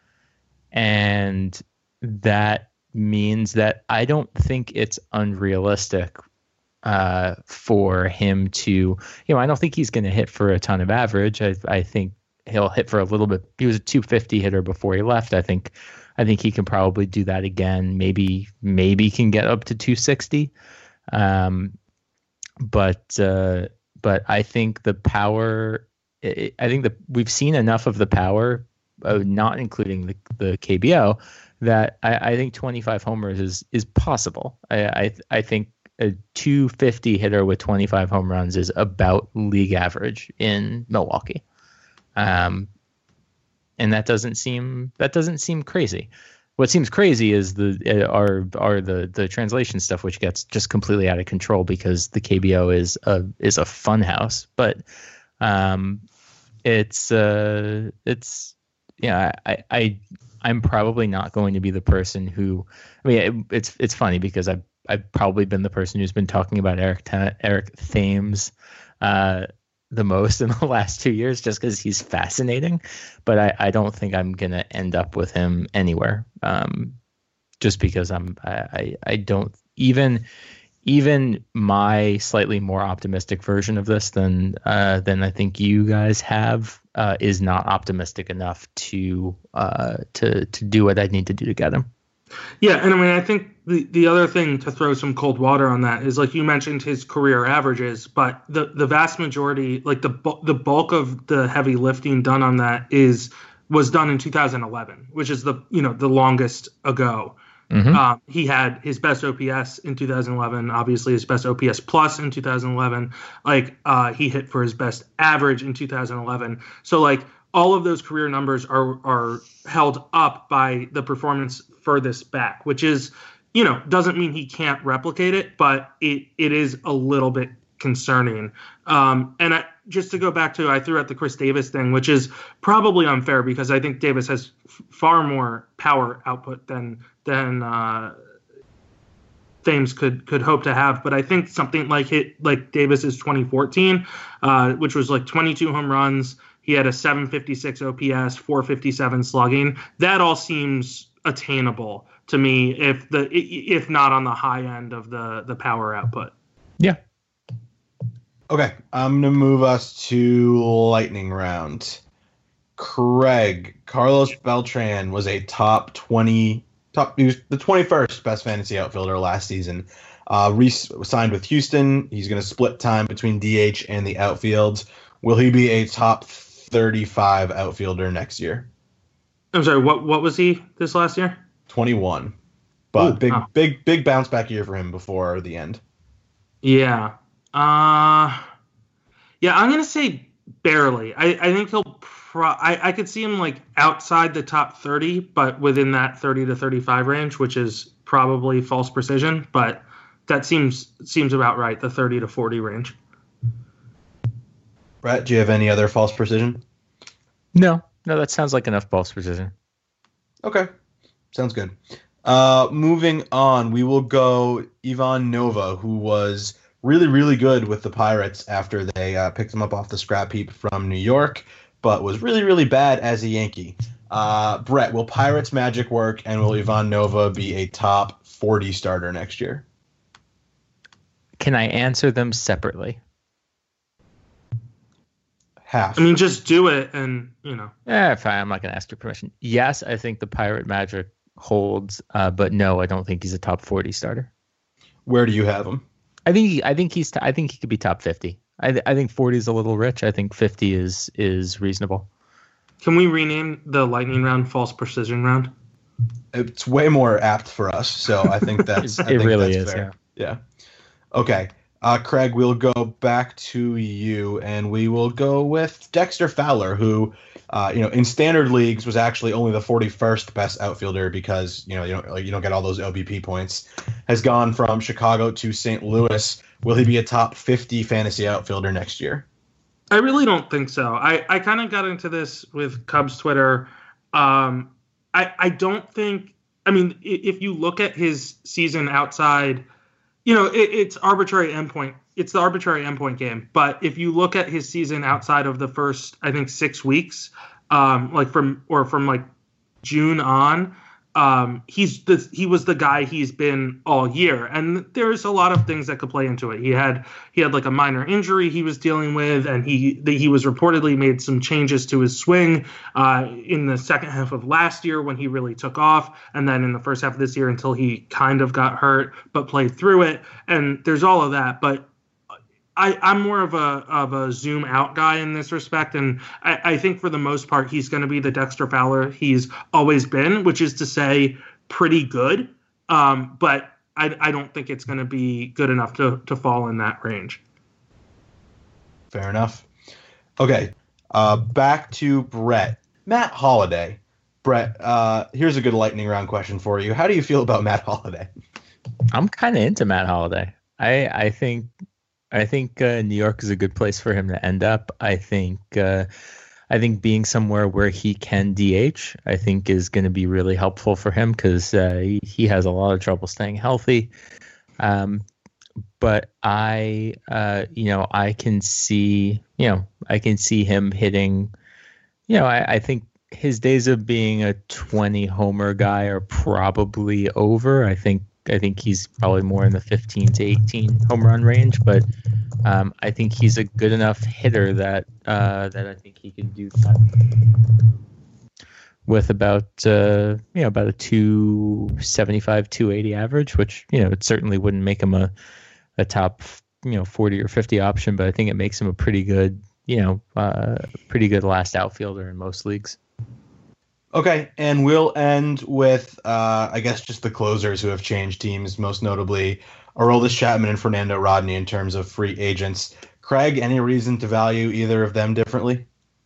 Speaker 5: And that means that I don't think it's unrealistic uh, for him to, you know, I don't think he's going to hit for a ton of average. I, I think he'll hit for a little bit. He was a two fifty hitter before he left. I think, I think he can probably do that again. Maybe, maybe can get up to two sixty. Um, but, uh, but I think the power, I think that we've seen enough of the power, uh, not including the, the K B O, that I, I think twenty-five homers is, is possible. I, I, I think a two fifty hitter with twenty-five home runs is about league average in Milwaukee. Um, and that doesn't seem that doesn't seem crazy. What seems crazy is the are are the the translation stuff, which gets just completely out of control because the K B O is a is a fun house. But um, it's uh, it's yeah, I I I'm probably not going to be the person who. I mean, it, it's it's funny because I've I've probably been the person who's been talking about Eric Eric Thames. Uh, the most in the last two years just because he's fascinating, but I, I don't think I'm going to end up with him anywhere. Um, just because I'm, I, I, I don't even, even my slightly more optimistic version of this than, uh, than I think you guys have, uh, is not optimistic enough to, uh, to, to do what I need to do to get him.
Speaker 7: Yeah, and I mean, I think the, the other thing to throw some cold water on that is, like you mentioned, his career averages, but the, the vast majority, like the bu- the bulk of the heavy lifting done on that is was done in two thousand eleven, which is the you know the longest ago.
Speaker 5: Mm-hmm.
Speaker 7: Um, he had his best O P S in two thousand eleven, obviously his best O P S plus in two thousand eleven. Like uh, he hit for his best average in two thousand eleven. So like all of those career numbers are are held up by the performance furthest back, which is, you know, doesn't mean he can't replicate it, but it it is a little bit concerning. Um, and I, just to go back to, I threw out the Chris Davis thing, which is probably unfair because I think Davis has f- far more power output than than uh, Thames could could hope to have. But I think something like hit like Davis's twenty fourteen, uh, which was like twenty-two home runs. He had a seven fifty-six O P S, four fifty-seven slugging. That all seems attainable to me, if the if not on the high end of the the power output.
Speaker 5: Yeah.
Speaker 6: Okay, I'm going to move us to lightning round. Craig, Carlos Beltran was a top twenty, top he was the twenty-first best fantasy outfielder last season. Uh, Reese signed with Houston. He's going to split time between D H and the outfield. Will he be a top thirty-five outfielder next year?
Speaker 7: I'm sorry, what what was he this last year?
Speaker 6: twenty-one. But
Speaker 7: Ooh,
Speaker 6: big,
Speaker 7: wow.
Speaker 6: big, big bounce back year for him before the end.
Speaker 7: Yeah. Uh, yeah, I'm going to say barely. I, I think he'll pro- I, I could see him like outside the top thirty, but within that thirty to thirty-five range, which is probably false precision, but that seems seems about right, the thirty to forty range.
Speaker 6: Brett, do you have any other false precision?
Speaker 5: No, no, that sounds like enough false precision.
Speaker 6: Okay, sounds good. Uh, moving on, we will go Ivan Nova, who was really, really good with the Pirates after they uh, picked him up off the scrap heap from New York, but was really, really bad as a Yankee. Uh, Brett, will Pirates magic work, and will Ivan Nova be a top forty starter next year?
Speaker 5: Can I answer them separately?
Speaker 6: Half.
Speaker 7: I mean, just do it, and you know.
Speaker 5: Eh, fine. I'm not going to ask your permission. Yes, I think the Pirate magic holds, uh, but no, I don't think he's a top forty starter.
Speaker 6: Where do you have him?
Speaker 5: I think he, I think he's t- I think he could be top fifty. I th- I think forty is a little rich. I think fifty is is reasonable.
Speaker 7: Can we rename the lightning round false precision round?
Speaker 6: It's way more apt for us, so I think that's I
Speaker 5: It
Speaker 6: think
Speaker 5: really
Speaker 6: that's
Speaker 5: is,
Speaker 6: fair. Yeah. Okay. Uh, Craig, we'll go back to you, and we will go with Dexter Fowler, who, uh, you know, in standard leagues was actually only the forty-first best outfielder because you know you don't you don't get all those O B P points. Has gone from Chicago to Saint Louis. Will he be a top fifty fantasy outfielder next year?
Speaker 7: I really don't think so. I, I kind of got into this with Cubs Twitter. Um, I I don't think. I mean, if you look at his season outside. You know, it, it's arbitrary endpoint. It's the arbitrary endpoint game. But if you look at his season outside of the first, I think, six weeks, um, like from or from like June on, um, he's the he was the guy he's been all year. And there's a lot of things that could play into it. He had he had like a minor injury he was dealing with, and he the, he was reportedly made some changes to his swing uh, in the second half of last year when he really took off, and then in the first half of this year until he kind of got hurt but played through it. And there's all of that, but I, I'm more of a of a zoom out guy in this respect, and I, I think for the most part he's going to be the Dexter Fowler he's always been, which is to say pretty good. Um, but I, I don't think it's going to be good enough to to fall in that range.
Speaker 6: Fair enough. Okay, uh, back to Brett. Matt Holliday. Brett, uh, here's a good lightning round question for you. How do you feel about Matt Holliday?
Speaker 5: I'm kind of into Matt Holliday. I I think. I think uh, New York is a good place for him to end up. I think uh, I think being somewhere where he can D H, I think is going to be really helpful for him because uh, he, he has a lot of trouble staying healthy. Um, but I, uh, you know, I can see, you know, I can see him hitting, you know, I, I think his days of being a twenty homer guy are probably over. I think I think he's probably more in the fifteen to eighteen home run range, but um, I think he's a good enough hitter that uh, that I think he can do that. with about uh, you know about a two seventy-five, two eighty average, which you know it certainly wouldn't make him a a top you know forty or fifty option, but I think it makes him a pretty good you know uh, pretty good last outfielder in most leagues.
Speaker 6: Okay, and we'll end with uh, I guess just the closers who have changed teams, most notably Aroldis Chapman and Fernando Rodney in terms of free agents. Craig, any reason to value either of them differently?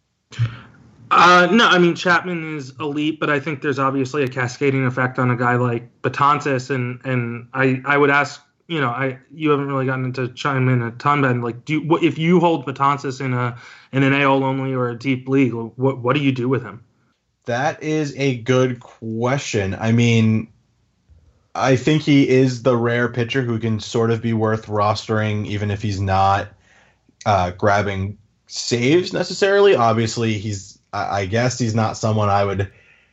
Speaker 7: Uh, no, I mean, Chapman is elite, but I think there's obviously a cascading effect on a guy like Betances, and and I, I would ask, you know, I you haven't really gotten into chime in a ton, Ben. Like, do you, if you hold Betances in a in an A L only or a deep league, what what do you do with him?
Speaker 6: That is a good question. I mean, I think he is the rare pitcher who can sort of be worth rostering, even if he's not uh, grabbing saves necessarily. Obviously, he's. I guess he's not someone I would.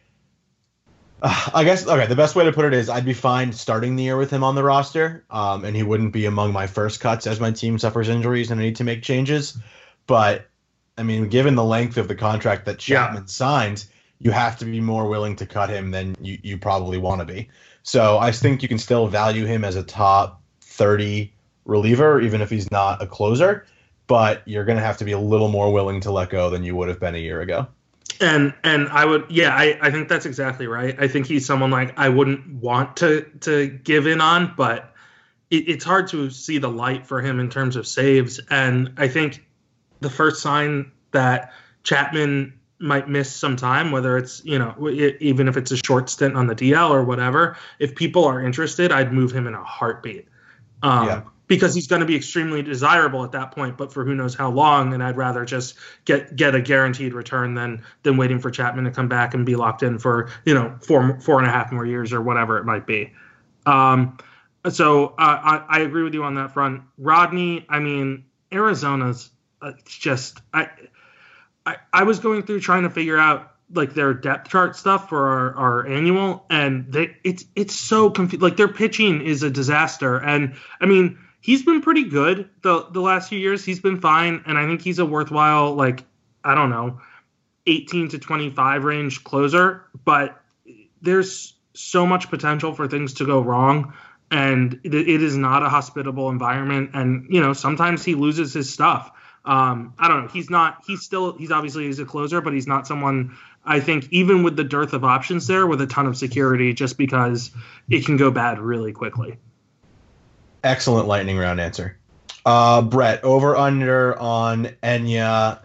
Speaker 6: Uh, I guess okay. The best way to put it is I'd be fine starting the year with him on the roster, um, and he wouldn't be among my first cuts as my team suffers injuries and I need to make changes. But I mean, given the length of the contract that Chapman yeah. signed, you have to be more willing to cut him than you, you probably want to be. So I think you can still value him as a top thirty reliever, even if he's not a closer. But you're going to have to be a little more willing to let go than you would have been a year ago.
Speaker 7: And and I would, yeah, I, I think that's exactly right. I think he's someone like I wouldn't want to to give in on, but it, it's hard to see the light for him in terms of saves. And I think the first sign that Chapman might miss some time, whether it's, you know, it, even if it's a short stint on the D L or whatever, if people are interested, I'd move him in a heartbeat. Um, yeah. Because he's going to be extremely desirable at that point, but for who knows how long, and I'd rather just get get a guaranteed return than than waiting for Chapman to come back and be locked in for, you know, four four and a half more years or whatever it might be. Um, so uh, I, I agree with you on that front. Rodney, I mean, Arizona's uh, just I, I I was going through trying to figure out like their depth chart stuff for our, our annual, and they it's it's so confused. Like their pitching is a disaster, and I mean. He's been pretty good the the last few years. He's been fine, and I think he's a worthwhile, like, I don't know, eighteen to twenty-five range closer. But there's so much potential for things to go wrong, and it, it is not a hospitable environment. And, you know, sometimes he loses his stuff. Um, I don't know. He's not – he's still – he's obviously he's a closer, but he's not someone, I think, even with the dearth of options there, with a ton of security, just because it can go bad really quickly.
Speaker 6: Excellent lightning round answer. Uh, Brett, over under on Enya,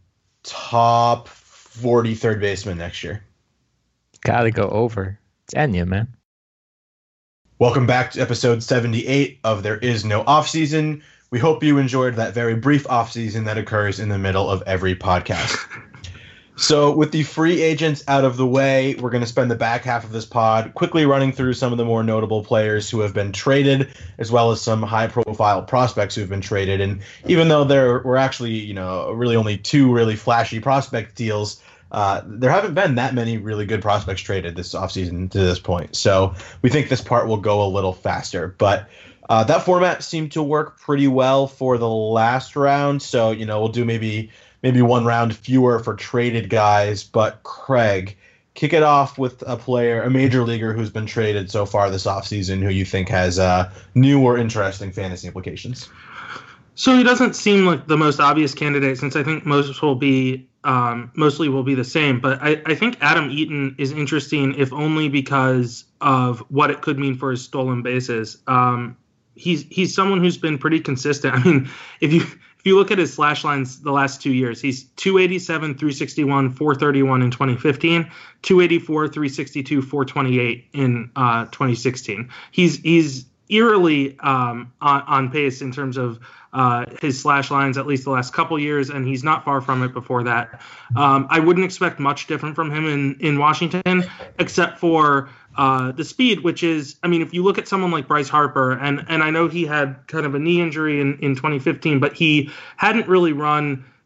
Speaker 6: top forty third baseman next year.
Speaker 5: Gotta go over. It's Enya, man.
Speaker 6: Welcome back to episode seventy-eight of There Is No Offseason. We hope you enjoyed that very brief offseason that occurs in the middle of every podcast. So with the free agents out of the way, we're going to spend the back half of this pod quickly running through some of the more notable players who have been traded, as well as some high-profile prospects who have been traded. And even though there were actually, you know, really only two really flashy prospect deals, uh, there haven't been that many really good prospects traded this offseason to this point. So we think this part will go a little faster. But uh, that format seemed to work pretty well for the last round. So, you know, we'll do maybe... Maybe one round fewer for traded guys, but Craig, kick it off with a player, a major leaguer who's been traded so far this offseason who you think has uh, new or interesting fantasy implications.
Speaker 7: So he doesn't seem like the most obvious candidate, since I think most will be um, mostly will be the same. But I, I think Adam Eaton is interesting, if only because of what it could mean for his stolen bases. Um, he's he's someone who's been pretty consistent. I mean, if you if you look at his slash lines the last two years, he's two eighty-seven, three sixty-one, four thirty-one in twenty fifteen, two eighty-four, three sixty-two, four twenty-eight in uh, twenty sixteen. He's he's eerily um, on, on pace in terms of uh, his slash lines, at least the last couple years, and he's not far from it before that. Um, I wouldn't expect much different from him in, in Washington, except for uh, the speed, which is, I mean, if you look at someone like Bryce Harper, and, and I know he had kind of a knee injury in, in twenty fifteen, but he hadn't really run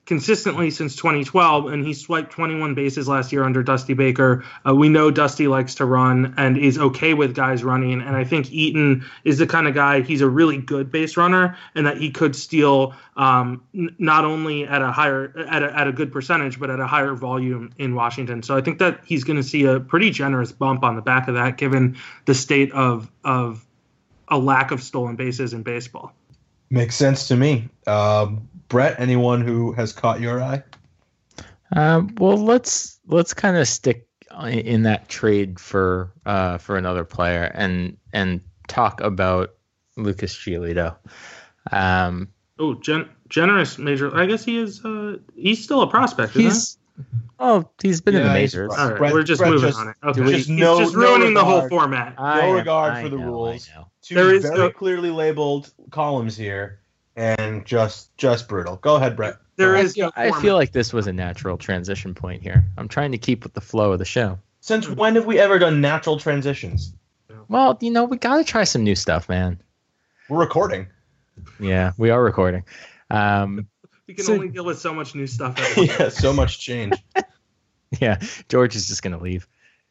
Speaker 7: consistently since twenty twelve, and he swiped twenty-one bases last year under Dusty Baker. Uh, we know Dusty likes to run and is okay with guys running, and I think Eaton is the kind of guy, he's a really good base runner, and that he could steal um, n- not only at a higher at a, at a good percentage, but at a higher volume in Washington. So I think that he's going to see a pretty generous bump on the back of that, given the state of of a lack of stolen bases in baseball.
Speaker 6: Makes sense to me. Um, Brett, anyone who has caught your eye?
Speaker 5: Um, well, let's let's kind of stick in that trade for uh, for another player and and talk about Lucas Giolito. Um,
Speaker 7: oh, gen- generous major. I guess he is. Uh, he's still a prospect. Isn't
Speaker 5: he's oh, he's been
Speaker 6: Yeah,
Speaker 5: in the
Speaker 6: he's
Speaker 5: majors.
Speaker 7: All right,
Speaker 6: Brett-
Speaker 7: we're just
Speaker 6: Brett
Speaker 7: moving
Speaker 6: just-
Speaker 7: on it. Okay.
Speaker 6: we-
Speaker 7: He's
Speaker 6: just no-
Speaker 7: just
Speaker 6: no
Speaker 7: ruining the whole
Speaker 6: regard.
Speaker 7: format.
Speaker 5: I
Speaker 6: No
Speaker 5: am-
Speaker 6: regard
Speaker 5: I
Speaker 6: for the
Speaker 5: know,
Speaker 6: rules.
Speaker 5: I know.
Speaker 6: Two
Speaker 7: There is
Speaker 6: very
Speaker 7: no-
Speaker 6: clearly labeled columns here, and just just brutal. Go ahead, Brett.
Speaker 7: There
Speaker 5: I
Speaker 7: is
Speaker 5: feel,
Speaker 7: no
Speaker 5: I
Speaker 7: format.
Speaker 5: feel like this was a natural transition point here. I'm trying to keep with the flow of the show.
Speaker 6: Since when have we ever done natural transitions?
Speaker 5: Well, you know, we got to try some new stuff, man.
Speaker 6: We're recording.
Speaker 5: Yeah, we are recording. Um,
Speaker 7: We can
Speaker 5: So-
Speaker 7: only deal with so much new stuff. At once.
Speaker 6: Yeah, so much change.
Speaker 5: yeah, George is just going to leave.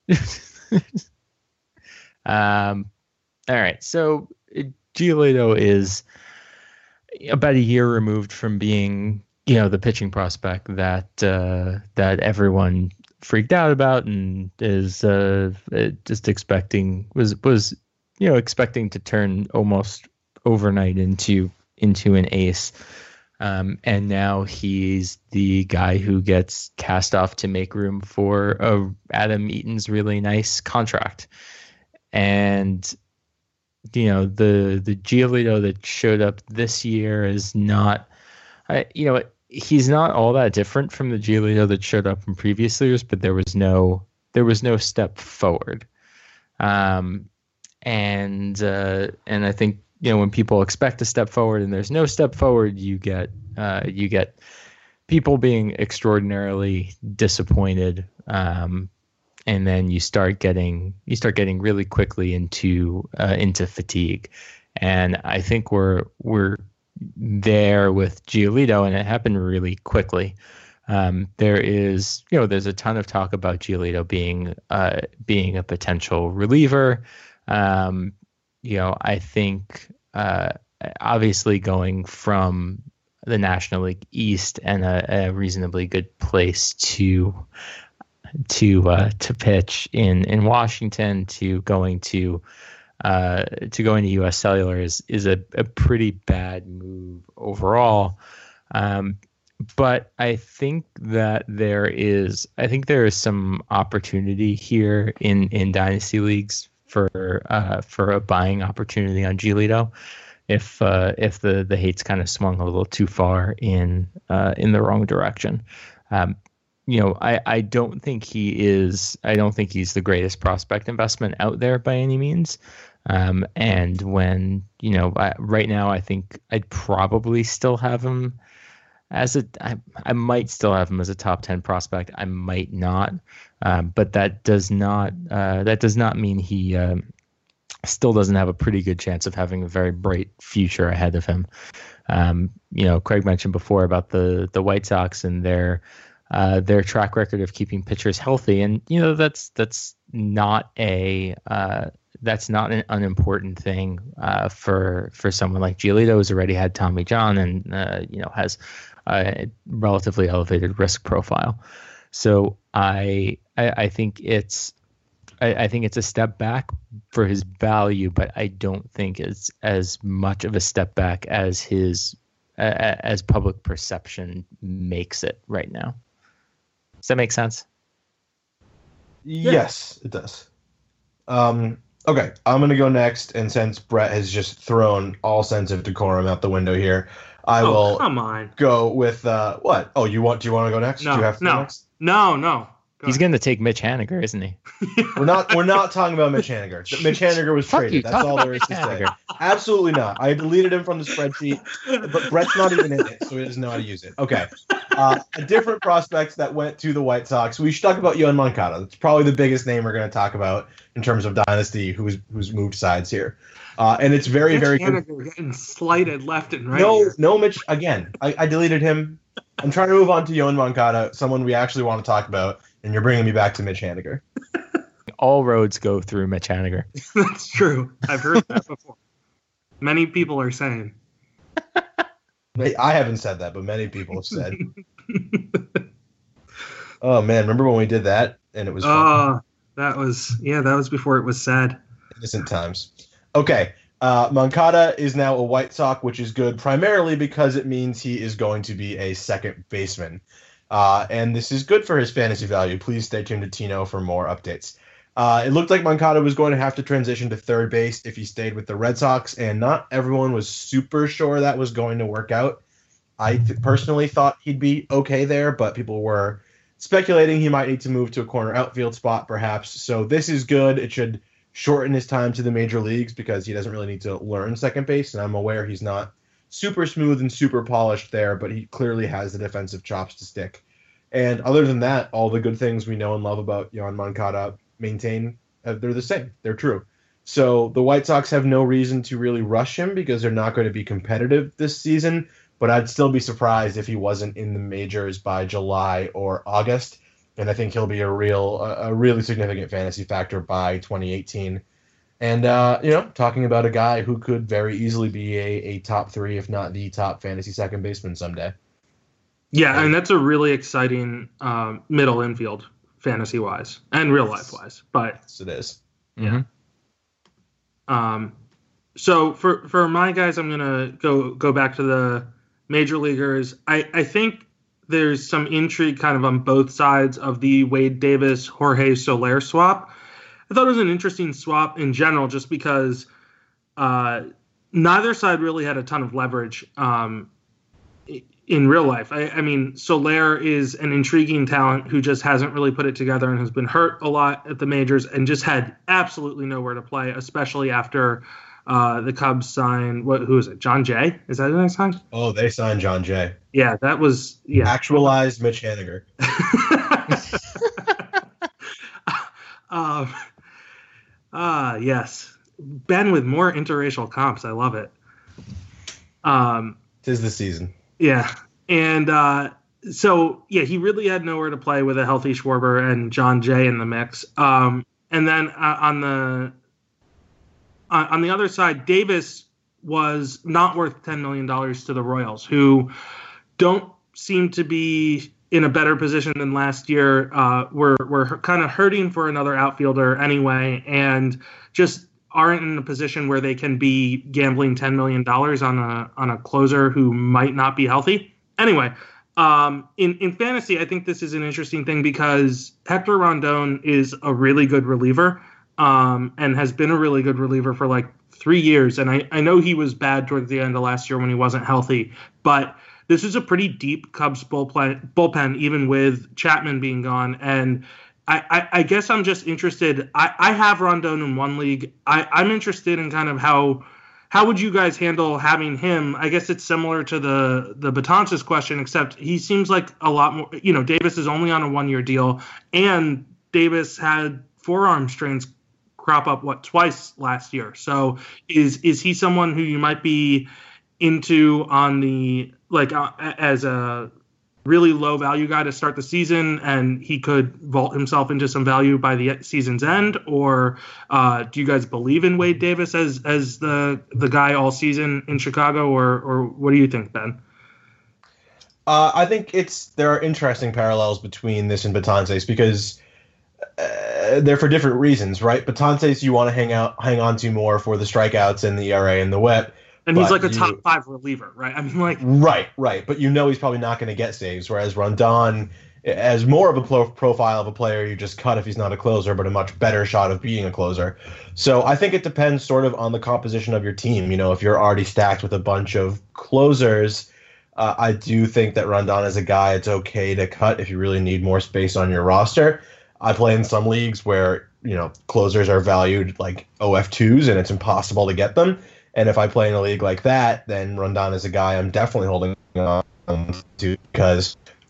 Speaker 5: um, all right. So uh, Giolito is about a year removed from being, you know, the pitching prospect that uh, that everyone freaked out about and is uh, uh, just expecting was was you know expecting to turn almost overnight into into an ace. Um, and now he's the guy who gets cast off to make room for uh, Adam Eaton's really nice contract. And, you know, the the Giolito that showed up this year is not, I, you know, he's not all that different from the Giolito that showed up in previous years, but there was no there was no step forward. Um, and uh, and I think, you know, when people expect a step forward and there's no step forward, you get uh, you get people being extraordinarily disappointed, um, and then you start getting you start getting really quickly into uh, into fatigue. And I think we're we're there with Giolito, and it happened really quickly. Um, there is, you know, there's a ton of talk about Giolito being uh, being a potential reliever. Um, you know, I think uh, obviously going from the National League East and a, a reasonably good place to to uh, to pitch in, in Washington to going to uh, to going to U S Cellular is is a, a pretty bad move overall. Um, but I think that there is I think there is some opportunity here in, in dynasty leagues for uh, for a buying opportunity on Giolito if uh, if the the hate's kind of swung a little too far in uh, in the wrong direction. Um, you know, I, I don't think he is I don't think he's the greatest prospect investment out there by any means. Um, and when, you know, I, right now I think I'd probably still have him as a I, I might still have him as a top ten prospect. I might not. Um, but that does not uh, that does not mean he um, still doesn't have a pretty good chance of having a very bright future ahead of him. Um, you know, Craig mentioned before about the the White Sox and their uh, their track record of keeping pitchers healthy, and you know that's that's not a uh, that's not an unimportant thing uh, for for someone like Giolito, who's already had Tommy John and uh, you know has a relatively elevated risk profile. So I, I I think it's I, I think it's a step back for his value, but I don't think it's as much of a step back as his uh, as public perception makes it right now. Does that make sense?
Speaker 6: Yes, it does. Um, okay, I'm going to go next, and since Brett has just thrown all sense of decorum out the window here, I
Speaker 7: oh,
Speaker 6: will
Speaker 7: come on.
Speaker 6: go with uh, what? Oh, you want? Do you want to go next?
Speaker 7: No,
Speaker 6: do you have to
Speaker 7: no,
Speaker 6: go next?
Speaker 7: no, no. Go
Speaker 5: He's
Speaker 7: ahead.
Speaker 5: going to take Mitch Haniger, isn't he?
Speaker 6: We're not. We're not talking about Mitch Haniger. Mitch Haniger was
Speaker 5: Fuck
Speaker 6: traded.
Speaker 5: you,
Speaker 6: That's
Speaker 5: talk
Speaker 6: all
Speaker 5: about
Speaker 6: there is to
Speaker 5: Mitch
Speaker 6: say.
Speaker 5: Haniger.
Speaker 6: Absolutely not. I deleted him from the spreadsheet, but Brett's not even in it, so he doesn't know how to use it. Okay. Uh, a different prospects that went to the White Sox. We should talk about Yohan Moncada. That's probably the biggest name we're going to talk about in terms of dynasty who's who's moved sides here. Uh, and it's very,
Speaker 7: Mitch
Speaker 6: very good.
Speaker 7: Haniger getting slighted left and right.
Speaker 6: No,
Speaker 7: here.
Speaker 6: no, Mitch. Again, I, I deleted him I'm trying to move on to Yoan Moncada, someone we actually want to talk about, and you're bringing me back to Mitch Haniger.
Speaker 5: All roads go through Mitch Haniger.
Speaker 7: That's true. I've heard that before. Many people are saying.
Speaker 6: I haven't said that, but many people have said. Oh, man. Remember when we did that? And it was
Speaker 7: Oh, uh, that was, yeah, that was before it was sad.
Speaker 6: Innocent times. Okay. Uh, Moncada is now a White Sox, which is good primarily because it means he is going to be a second baseman. Uh, and this is good for his fantasy value. Please stay tuned to Tino for more updates. Uh, it looked like Moncada was going to have to transition to third base if he stayed with the Red Sox, and not everyone was super sure that was going to work out. I th- personally thought he'd be okay there, but people were speculating he might need to move to a corner outfield spot, perhaps. So this is good. It should shorten his time to the major leagues because he doesn't really need to learn second base, and I'm aware he's not super smooth and super polished there, but he clearly has the defensive chops to stick. And other than that, all the good things we know and love about Yoan Moncada maintain, uh, they're the same. They're true. So the White Sox have no reason to really rush him because they're not going to be competitive this season, but I'd still be surprised if he wasn't in the majors by July or August. And I think he'll be a real, a really significant fantasy factor by twenty eighteen. And, uh, you know, talking about a guy who could very easily be a, a top three, if not the top fantasy second baseman someday.
Speaker 7: Yeah, and that's a really exciting um, middle infield fantasy-wise and real-life-wise. But
Speaker 6: yes, it is.
Speaker 7: Yeah. Um, so for, for my guys, I'm going to go go back to the major leaguers. I, I think there's some intrigue kind of on both sides of the Wade Davis, Jorge Soler swap. I thought it was an interesting swap in general just because uh, neither side really had a ton of leverage um, in real life. I, I mean, Soler is an intriguing talent who just hasn't really put it together and has been hurt a lot at the majors and just had absolutely nowhere to play, especially after uh, the Cubs signed, what, who is it, John Jay? Is that who they signed?
Speaker 6: Oh, they signed John Jay.
Speaker 7: Yeah, that was, yeah.
Speaker 6: Actualized Mitch Haniger.
Speaker 7: um, ah, yes. Ben with more interracial comps. I love it. Um,
Speaker 6: Tis the season.
Speaker 7: Yeah. And uh, so, yeah, he really had nowhere to play with a healthy Schwarber and John Jay in the mix. Um, and then uh, on the uh, on the other side, Davis was not worth ten million dollars to the Royals, who don't seem to be in a better position than last year. Uh, we're we're kind of hurting for another outfielder anyway, and just aren't in a position where they can be gambling ten million dollars on a on a closer who might not be healthy. Anyway, um, in, in fantasy, I think this is an interesting thing because Hector Rondon is a really good reliever um, and has been a really good reliever for like three years. And I, I know he was bad towards the end of last year when he wasn't healthy, but this is a pretty deep Cubs bullpen, bullpen even with Chapman being gone. And I, I, I guess I'm just interested. I, I have Rondon in one league. I, I'm interested in kind of how how would you guys handle having him? I guess it's similar to the the Betances question, except he seems like a lot more. You know, Davis is only on a one year deal, and Davis had forearm strains crop up what twice last year. So is is he someone who you might be into on the like uh, as a really low value guy to start the season, and he could vault himself into some value by the season's end? Or uh, do you guys believe in Wade Davis as as the the guy all season in Chicago, or or what do you think, Ben?
Speaker 6: Uh, I think it's there are interesting parallels between this and Betances because uh, they're for different reasons, right? Betances you want to hang out, hang on to more for the strikeouts and the E R A and the WHIP.
Speaker 7: And he's like a
Speaker 6: you,
Speaker 7: top five reliever, right? I mean, like
Speaker 6: right, right. But you know he's probably not going to get saves. Whereas Rondon, as more of a pro- profile of a player, you just cut if he's not a closer, but a much better shot of being a closer. So I think it depends sort of on the composition of your team. You know, if you're already stacked with a bunch of closers, uh, I do think that Rondon is a guy it's okay to cut if you really need more space on your roster. I play in some leagues where you know closers are valued like O F twos and it's impossible to get them. And if I play in a league like that, then Rondon is a guy I'm definitely holding on to because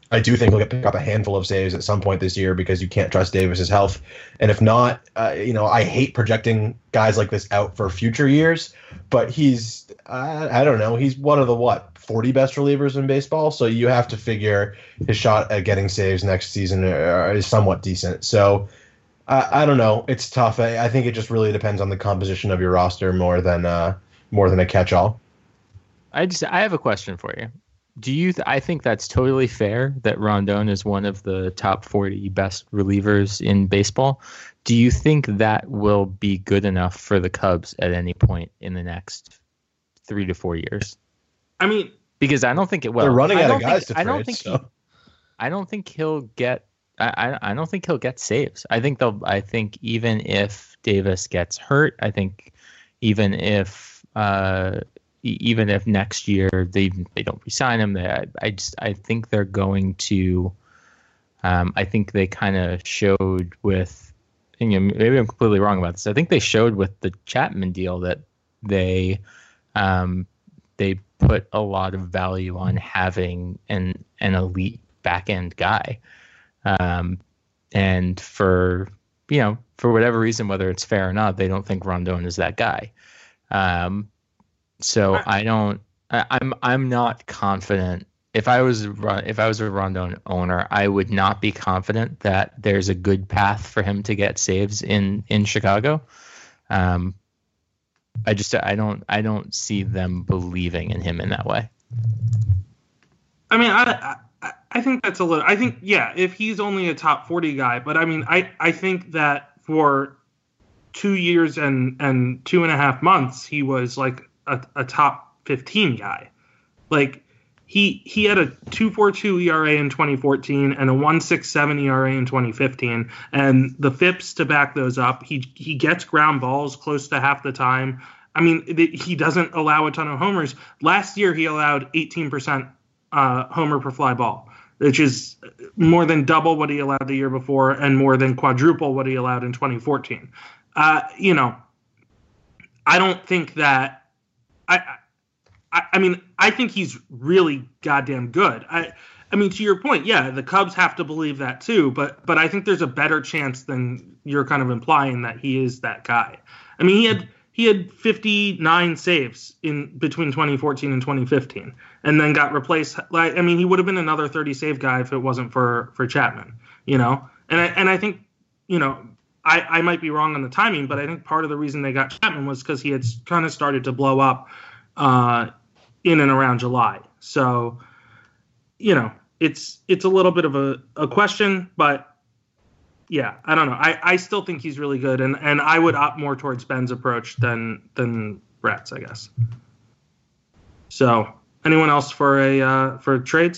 Speaker 6: I do think he'll get pick up a handful of saves at some point this year because you can't trust Davis's health. And if not, uh, you know, I hate projecting guys like this out for future years, but he's, uh, I don't know, he's one of the, what, forty best relievers in baseball. So you have to figure his shot at getting saves next season is somewhat decent. So uh, I don't know. It's tough. I, I think it just really depends on the composition of your roster more than uh, more than a catch-all.
Speaker 5: I just, I have a question for you. Do you? Th- I think that's totally fair that Rondon is one of the top forty best relievers in baseball. Do you think that will be good enough for the Cubs at any point in the next three to four years?
Speaker 7: I mean,
Speaker 5: because I don't think it will.
Speaker 6: They're running
Speaker 5: I
Speaker 6: out
Speaker 5: don't
Speaker 6: of guys
Speaker 5: think,
Speaker 6: to trade.
Speaker 5: I don't think.
Speaker 6: So.
Speaker 5: He, I don't think he'll get. I, I don't think he'll get saves. I think they'll. I think even if Davis gets hurt, I think even if. Uh, Even if next year they they don't resign him, they, I, I just I think they're going to. Um, I think they kind of showed with, you know, maybe I'm completely wrong about this. I think they showed with the Chapman deal that they, um, they put a lot of value on having an an elite back end guy, um, and for you know for whatever reason, whether it's fair or not, they don't think Rondon is that guy. Um, So I don't. I, I'm. I'm not confident. If I was if I was a Rondon owner, I would not be confident that there's a good path for him to get saves in in Chicago. Um, I just I don't I don't see them believing in him in that way.
Speaker 7: I mean, I I, I think that's a little. I think yeah, if he's only a top forty guy, but I mean, I I think that for two years and and two and a half months, he was like. A, a top fifteen guy. Like he he had a two point four two E R A in twenty fourteen and a one point six seven E R A in twenty fifteen, and the F I Ps to back those up. He he gets ground balls close to half the time. I mean, he doesn't allow a ton of homers. Last year he allowed eighteen percent uh, homer per fly ball, which is more than double what he allowed the year before and more than quadruple what he allowed in twenty fourteen. Uh, you know, I don't think that. I, I I mean, I think he's really goddamn good. I I mean, to your point, yeah, the Cubs have to believe that too, but but I think there's a better chance than you're kind of implying that he is that guy. I mean, he had he had fifty-nine saves in between twenty fourteen and twenty fifteen, and then got replaced. Like, I mean, he would have been another thirty save guy if it wasn't for for Chapman, you know. And I and I think, you know, I, I might be wrong on the timing, but I think part of the reason they got Chapman was because he had kind of started to blow up uh, in and around July. So, you know, it's it's a little bit of a, a question, but yeah, I don't know. I, I still think he's really good, and, and I would opt more towards Ben's approach than than Brett's, I guess. So, anyone else for a uh, for trades?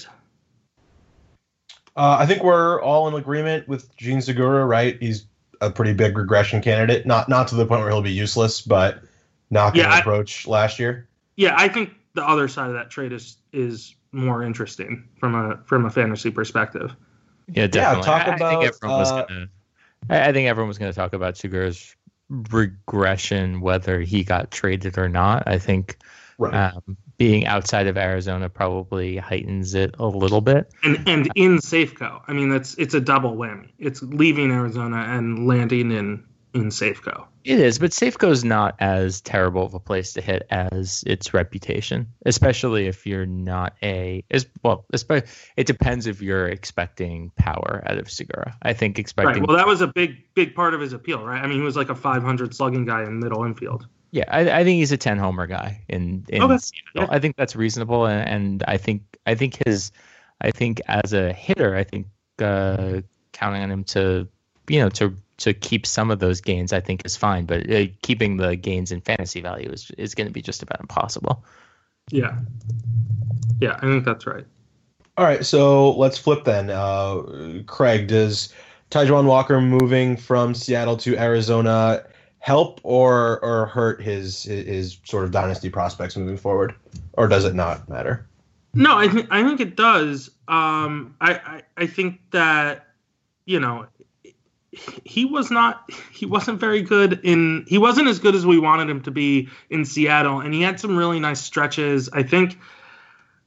Speaker 6: Uh, I think we're all in agreement with Jean Segura, right? He's a pretty big regression candidate. Not not to the point where he'll be useless, but not going to
Speaker 7: yeah,
Speaker 6: approach last year.
Speaker 7: Yeah, I think the other side of that trade is is more interesting from a from a fantasy perspective.
Speaker 5: Yeah, definitely.
Speaker 6: Yeah, talk
Speaker 5: I,
Speaker 6: about,
Speaker 5: I think everyone was
Speaker 6: uh,
Speaker 5: gonna. I, I think everyone was going to talk about Segura's regression, whether he got traded or not. I think
Speaker 6: Right.
Speaker 5: um, being outside of Arizona probably heightens it a little bit.
Speaker 7: And and in Safeco, I mean, that's it's a double whammy. It's leaving Arizona and landing in in Safeco.
Speaker 5: It is, but Safeco's not as terrible of a place to hit as its reputation, especially if you're not a as well. Especially, it depends if you're expecting power out of Segura. I think expecting.
Speaker 7: Right. Well, that was a big big part of his appeal, right? I mean, he was like a five hundred slugging guy in middle infield.
Speaker 5: Yeah, I, I think he's a ten homer guy in in
Speaker 7: Okay.
Speaker 5: Seattle.
Speaker 7: Yeah.
Speaker 5: I think that's reasonable, and, and I think I think his, I think as a hitter, I think uh, counting on him to, you know, to to keep some of those gains, I think is fine. But uh, keeping the gains in fantasy value is is going to be just about impossible.
Speaker 7: Yeah. Yeah, I think that's right.
Speaker 6: All right, so let's flip then. Uh, Craig, does Taijuan Walker moving from Seattle to Arizona help or or hurt his his sort of dynasty prospects moving forward, or does it not matter?
Speaker 7: No, I think I think it does. Um, I, I I think that, you know, he was not he wasn't very good in he wasn't as good as we wanted him to be in Seattle, and he had some really nice stretches. I think,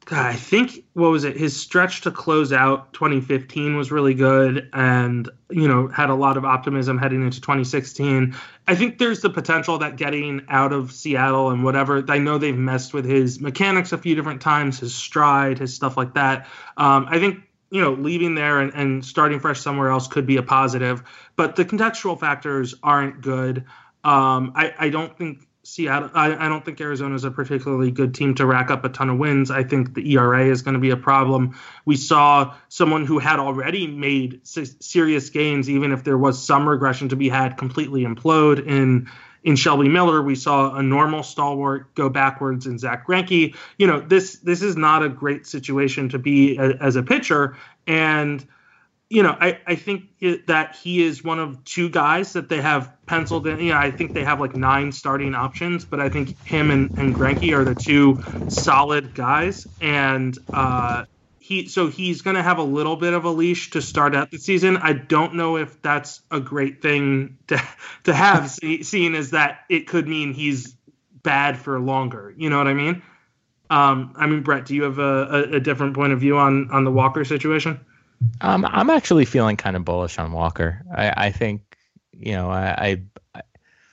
Speaker 7: God, I think, what was it? His stretch to close out twenty fifteen was really good and, you know, had a lot of optimism heading into twenty sixteen. I think there's the potential that getting out of Seattle and whatever, I know they've messed with his mechanics a few different times, his stride, his stuff like that. Um, I think, you know, leaving there and, and starting fresh somewhere else could be a positive, but the contextual factors aren't good. Um, I, I don't think Seattle, I, I don't think Arizona is a particularly good team to rack up a ton of wins. I think the E R A is going to be a problem. We saw someone who had already made s- serious gains, even if there was some regression to be had, completely implode in in Shelby Miller. We saw a normal stalwart go backwards in Zach Greinke. You know, this this is not a great situation to be a, as a pitcher. And you know, I, I think it, that he is one of two guys that they have penciled in. You know, I think they have like nine starting options, but I think him and, and Greinke are the two solid guys. And uh, he so he's going to have a little bit of a leash to start out the season. I don't know if that's a great thing to to have, see, seeing as that it could mean he's bad for longer. You know what I mean? Um, I mean, Brett, do you have a, a, a different point of view on, on the Walker situation?
Speaker 5: Um, I'm actually feeling kind of bullish on Walker. I, I think, you know, I, I, I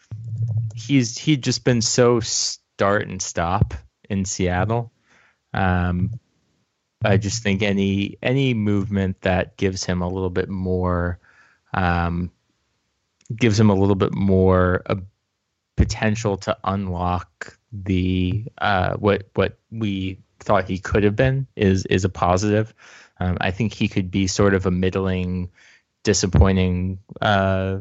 Speaker 5: he's he just been so start and stop in Seattle. Um, I just think any any movement that gives him a little bit more, um, gives him a little bit more uh, potential to unlock the uh, what what we thought he could have been is is a positive. Um, I think he could be sort of a middling, disappointing uh,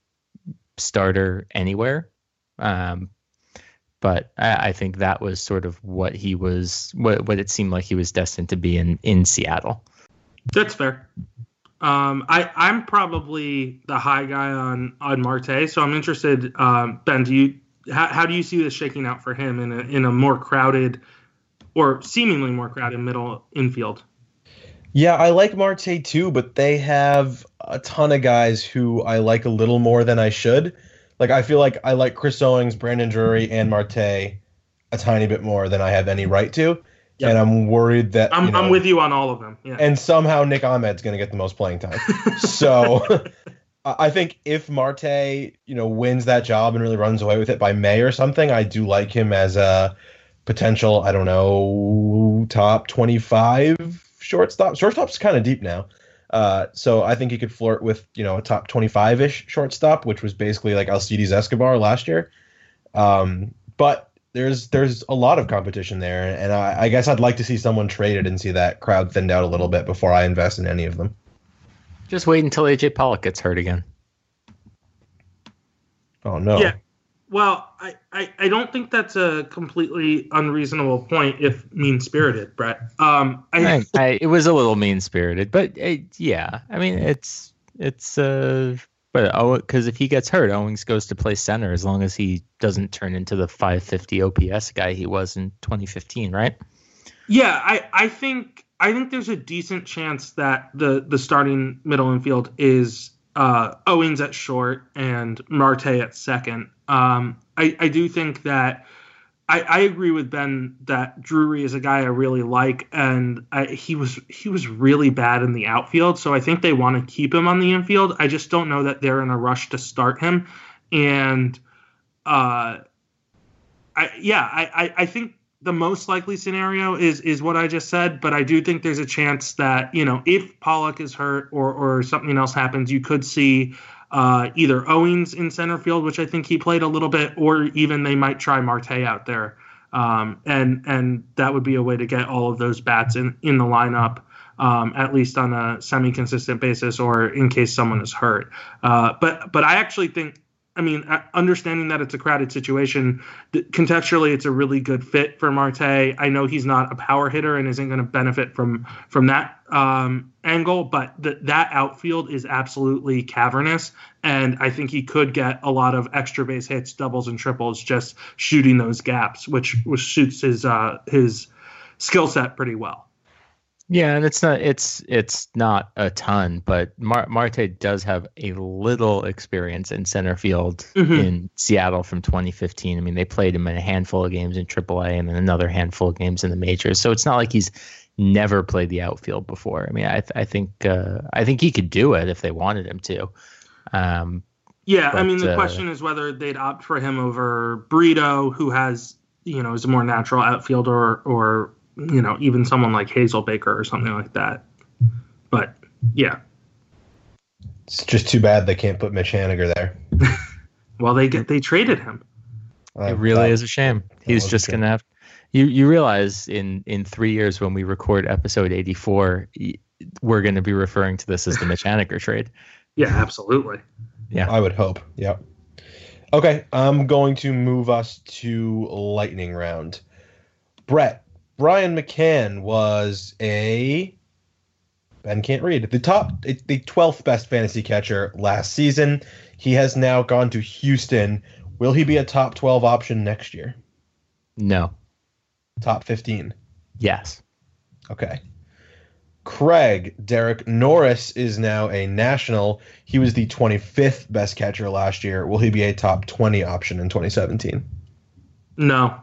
Speaker 5: starter anywhere. Um, but I, I think that was sort of what he was, what, what it seemed like he was destined to be in, in Seattle.
Speaker 7: That's fair. Um, I, I'm probably the high guy on, on Marte, so I'm interested. Um, Ben, do you how, how do you see this shaking out for him in a, in a more crowded or seemingly more crowded middle infield?
Speaker 6: Yeah, I like Marte too, but they have a ton of guys who I like a little more than I should. Like, I feel like I like Chris Owings, Brandon Drury, and Marte a tiny bit more than I have any right to. Yep. And I'm worried that
Speaker 7: I'm,
Speaker 6: you know,
Speaker 7: I'm with you on all of them. Yeah.
Speaker 6: And somehow Nick Ahmed's going to get the most playing time. So I think if Marte, you know, wins that job and really runs away with it by May or something, I do like him as a potential, I don't know, top twenty-five shortstop. Shortstop's kind of deep now. Uh, so I think he could flirt with, you know, a top twenty-five-ish shortstop, which was basically like Alcides Escobar last year. Um, but there's there's a lot of competition there, and I, I guess I'd like to see someone traded and see that crowd thinned out a little bit before I invest in any of them.
Speaker 5: Just wait until A J Pollock gets hurt again.
Speaker 6: Oh, no.
Speaker 7: Yeah. Well, I, I, I don't think that's a completely unreasonable point if mean-spirited, Brett. Um, I,
Speaker 5: I, I, it was a little mean-spirited, but it, yeah, I mean, it's, it's, uh, but oh, because if he gets hurt, Owings goes to play center as long as he doesn't turn into the five fifty O P S guy he was in twenty fifteen, right?
Speaker 7: Yeah, I, I think I think there's a decent chance that the, the starting middle infield is uh, Owings at short and Marte at second. Um, I, I do think that I, I agree with Ben that Drury is a guy I really like, and I, he was he was really bad in the outfield, so I think they want to keep him on the infield. I just don't know that they're in a rush to start him, and uh, I yeah, I, I, I think the most likely scenario is is what I just said, but I do think there's a chance that, you know, if Pollock is hurt or or something else happens, you could see uh, either Owings in center field, which I think he played a little bit, or even they might try Marte out there. Um, and and that would be a way to get all of those bats in, in the lineup, um, at least on a semi-consistent basis, or in case someone is hurt. Uh, but but I actually think, I mean, understanding that it's a crowded situation, contextually, it's a really good fit for Marte. I know he's not a power hitter and isn't going to benefit from from that um, angle, but th- that outfield is absolutely cavernous, and I think he could get a lot of extra base hits, doubles and triples, just shooting those gaps, which which suits his uh, his skill set pretty well.
Speaker 5: Yeah, and it's not it's it's not a ton, but Mar- Marte does have a little experience in center field
Speaker 7: Mm-hmm.
Speaker 5: in Seattle from twenty fifteen. I mean, they played him in a handful of games in triple A and then another handful of games in the majors. So it's not like he's never played the outfield before. I mean, I th- I think uh, I think he could do it if they wanted him to. Um,
Speaker 7: Yeah, I
Speaker 5: But,
Speaker 7: mean, the
Speaker 5: uh,
Speaker 7: question is whether they'd opt for him over Brito, who has, you know, is a more natural outfielder, or, or you know, even someone like Hazel Baker or something like that. But yeah,
Speaker 6: It's just too bad they can't put Mitch Haniger there.
Speaker 7: well, they get they traded him.
Speaker 6: Uh,
Speaker 5: it really
Speaker 6: that-
Speaker 5: is a shame. He's
Speaker 6: was a
Speaker 5: just
Speaker 6: shame.
Speaker 5: gonna have. You you realize in in three years when we record episode eighty-four, y- we're going to be referring to this as the Mitch Haniger trade.
Speaker 7: Yeah, absolutely.
Speaker 5: Yeah.
Speaker 6: I would hope. Yep. Okay, I'm going to move us to lightning round. Brett, Brian McCann was a Ben can't read the top, the twelfth best fantasy catcher last season. He has now gone to Houston. Will he be a top twelve option next year?
Speaker 5: No.
Speaker 6: Top fifteen.
Speaker 5: Yes.
Speaker 6: Okay. Craig, Derek Norris is now a national. He was the twenty-fifth best catcher last year. Will he be a top twenty option in twenty seventeen?
Speaker 7: No,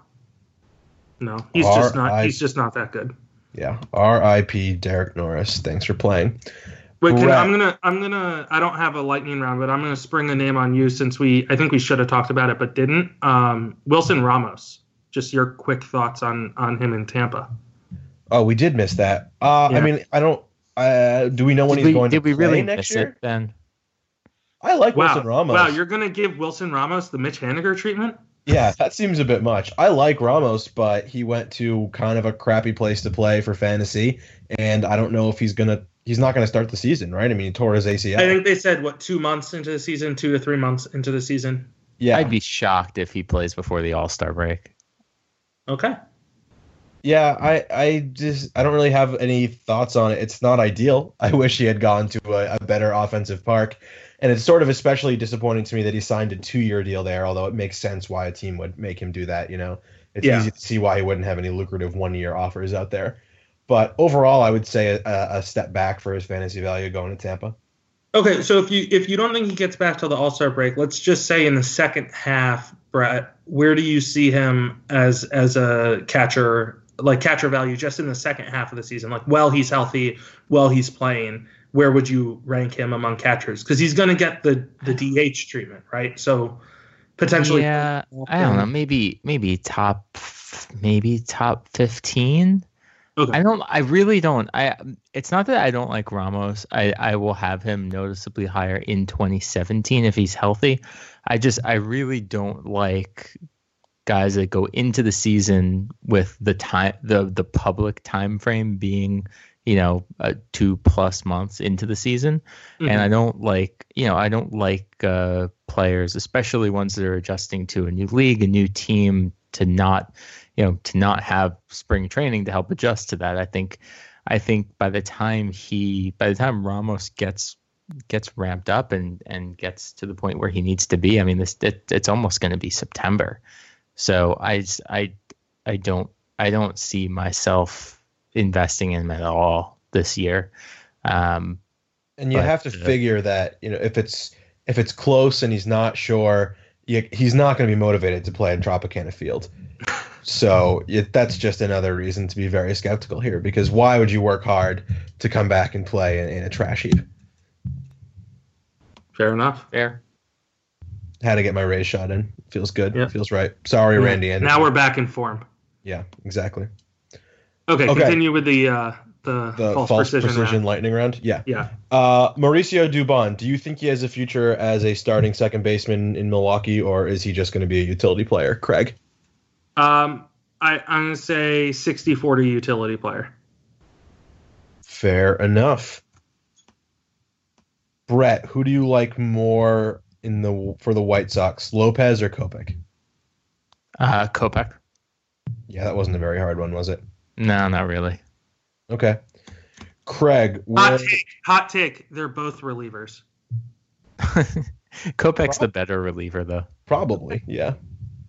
Speaker 7: no, he's
Speaker 6: R
Speaker 7: just not.
Speaker 6: I-
Speaker 7: He's just not that good.
Speaker 6: Yeah. R I P Derek Norris. Thanks for playing.
Speaker 7: Wait, can,
Speaker 6: Brett.
Speaker 7: I'm gonna, I'm gonna, I don't have a lightning round, but I'm gonna spring a name on you since we, I think we should have talked about it, but didn't. Um, Wilson Ramos. Just your quick thoughts on on him in Tampa.
Speaker 6: Oh, we did miss that. Uh,
Speaker 5: Yeah.
Speaker 6: I mean, I don't. Uh, do we know when
Speaker 5: Did
Speaker 6: he's
Speaker 5: we,
Speaker 6: going
Speaker 5: did
Speaker 6: to
Speaker 5: we
Speaker 6: play
Speaker 5: really
Speaker 6: next
Speaker 5: miss
Speaker 6: year?
Speaker 5: it, Ben?
Speaker 6: I like
Speaker 7: Wow,
Speaker 6: Wilson Ramos.
Speaker 7: wow, you're gonna give Wilson Ramos the Mitch Haniger treatment?
Speaker 6: Yeah, that seems a bit much. I like Ramos, but he went to kind of a crappy place to play for fantasy, and I don't know if he's gonna. He's not gonna start the season, right? I mean, he tore his A C L.
Speaker 7: I think they said what two months into the season, two to three months into the season.
Speaker 6: yeah,
Speaker 5: I'd be shocked if he plays before the All-Star break.
Speaker 7: Okay.
Speaker 6: yeah. I, I just, I don't really have any thoughts on it. It's not ideal. I wish he had gone to a, a better offensive park, and it's sort of especially disappointing to me that he signed a two-year deal there. Although it makes sense why a team would make him do that. You know, it's
Speaker 7: Yeah.
Speaker 6: easy to see why he wouldn't have any lucrative one-year offers out there. But overall, I would say a, a step back for his fantasy value going to Tampa.
Speaker 7: Okay, so if you if you don't think he gets back till the All-Star break, let's just say in the second half, Brett, where do you see him as as a catcher, like catcher value, just in the second half of the season? Like, while he's healthy, while he's playing, where would you rank him among catchers? Because he's going to get the the D H treatment, right? So potentially,
Speaker 5: Yeah, I don't know. Maybe maybe top maybe top fifteen.
Speaker 7: Okay.
Speaker 5: I don't. I really don't. I. It's not that I don't like Ramos. I. I will have him noticeably higher in twenty seventeen if he's healthy. I just. I really don't like guys that go into the season with the time. The the public time frame being, you know, uh, two plus months into the season,
Speaker 7: Mhm.
Speaker 5: and I don't like. You know, I don't like uh, players, especially ones that are adjusting to a new league, a new team, to not. You know, to not have spring training to help adjust to that. I think, I think by the time he, by the time Ramos gets gets ramped up and and gets to the point where he needs to be, I mean, this it, it's almost going to be September. So I, just- I, I don't, I don't see myself investing in him at all this year. Um,
Speaker 6: And you
Speaker 5: But,
Speaker 6: have to
Speaker 5: uh,
Speaker 6: figure that, you know, if it's if it's close and he's not sure, you, he's not going to be motivated to play in Tropicana Field. So it, that's just another reason to be very skeptical here, because why would you work hard to come back and play in, in a trash heap?
Speaker 7: fair enough.
Speaker 5: fair.
Speaker 6: Had to get my Rays shot in. Feels good.
Speaker 7: Yeah.
Speaker 6: Feels right. Sorry, Randy. Anderson.
Speaker 7: Now we're back in form.
Speaker 6: Yeah, exactly.
Speaker 7: Okay,
Speaker 6: Okay.
Speaker 7: continue with the uh, the,
Speaker 6: The
Speaker 7: false,
Speaker 6: false,
Speaker 7: precision.
Speaker 6: precision,
Speaker 7: round.
Speaker 6: lightning round. Yeah.
Speaker 7: Yeah.
Speaker 6: Uh, Mauricio Dubon, do you think he has a future as a starting second baseman in Milwaukee, or is he just going to be a utility player? Craig?
Speaker 7: Um, I, I'm going to say sixty forty utility player.
Speaker 6: Fair enough. Brett, who do you like more in the for the White Sox, Lopez or Kopech?
Speaker 5: Uh, Kopech.
Speaker 6: Yeah, that wasn't a very hard one, was it?
Speaker 5: No, not really.
Speaker 6: Okay. Craig,
Speaker 7: Hot
Speaker 6: will,
Speaker 7: take. Hot take. They're both relievers.
Speaker 5: Kopech's the better reliever, though.
Speaker 6: probably, yeah.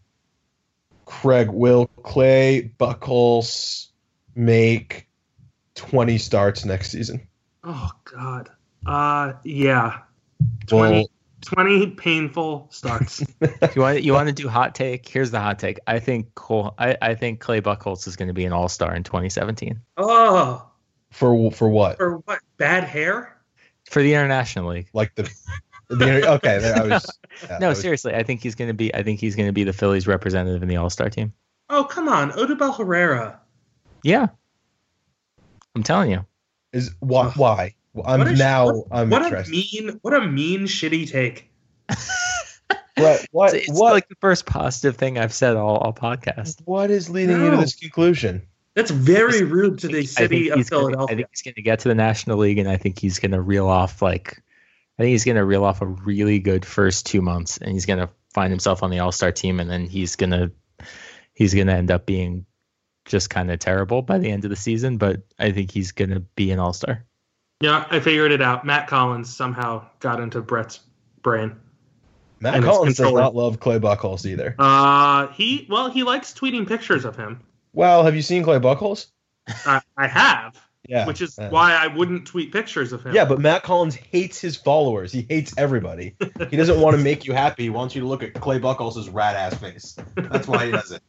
Speaker 6: Craig, will Clay Buchholz make twenty starts next season.
Speaker 7: Oh God. Uh, yeah. twenty,
Speaker 6: Well,
Speaker 7: twenty painful starts.
Speaker 5: you want you want to do hot take? Here's the hot take. I think Cole. I, I think Clay Buchholz is going to be an All Star in twenty seventeen
Speaker 7: Oh,
Speaker 6: for for what?
Speaker 7: for what? Bad hair?
Speaker 5: for the International League.
Speaker 6: Like the, the okay. There, I was. Yeah,
Speaker 5: No,
Speaker 6: I was-
Speaker 5: seriously. I think he's going to be. I think he's going to be the Phillies representative in the All Star team.
Speaker 7: Oh, come on. Odubel Herrera.
Speaker 5: Yeah, I'm telling you.
Speaker 6: Is why? Why? I'm
Speaker 7: What a-
Speaker 6: now.
Speaker 7: what-
Speaker 6: I'm
Speaker 7: what
Speaker 6: interested.
Speaker 7: a mean, what a mean, shitty take.
Speaker 6: What? What?
Speaker 5: It's, it's
Speaker 6: what?
Speaker 5: like the first positive thing I've said all, all podcast.
Speaker 6: What is leading you to
Speaker 7: No.
Speaker 6: this conclusion?
Speaker 7: That's very rude to the
Speaker 5: I think
Speaker 7: city of
Speaker 5: he's gonna-
Speaker 7: Philadelphia.
Speaker 5: I think he's going to get to the National League, and I think he's going to reel off like, I think he's going to reel off a really good first two months, and he's going to find himself on the All Star team, and then he's going to, he's going to end up being just kind of terrible by the end of the season. But I think he's going to be an All Star.
Speaker 7: Yeah, I figured it out. Matt Collins somehow got into Brett's brain.
Speaker 6: Matt
Speaker 7: And his
Speaker 6: Collins does
Speaker 7: controller.
Speaker 6: not love Clay Buchholz either.
Speaker 7: Uh, he well, he likes tweeting pictures of him.
Speaker 6: Well, have you seen Clay Buchholz?
Speaker 7: I, I have,
Speaker 6: Yeah.
Speaker 7: which is
Speaker 6: uh,
Speaker 7: why I wouldn't tweet pictures of him.
Speaker 6: Yeah, but Matt Collins hates his followers. He hates everybody. He doesn't want to make you happy. He wants you to look at Clay Buchholz's rat ass face. That's why he does it.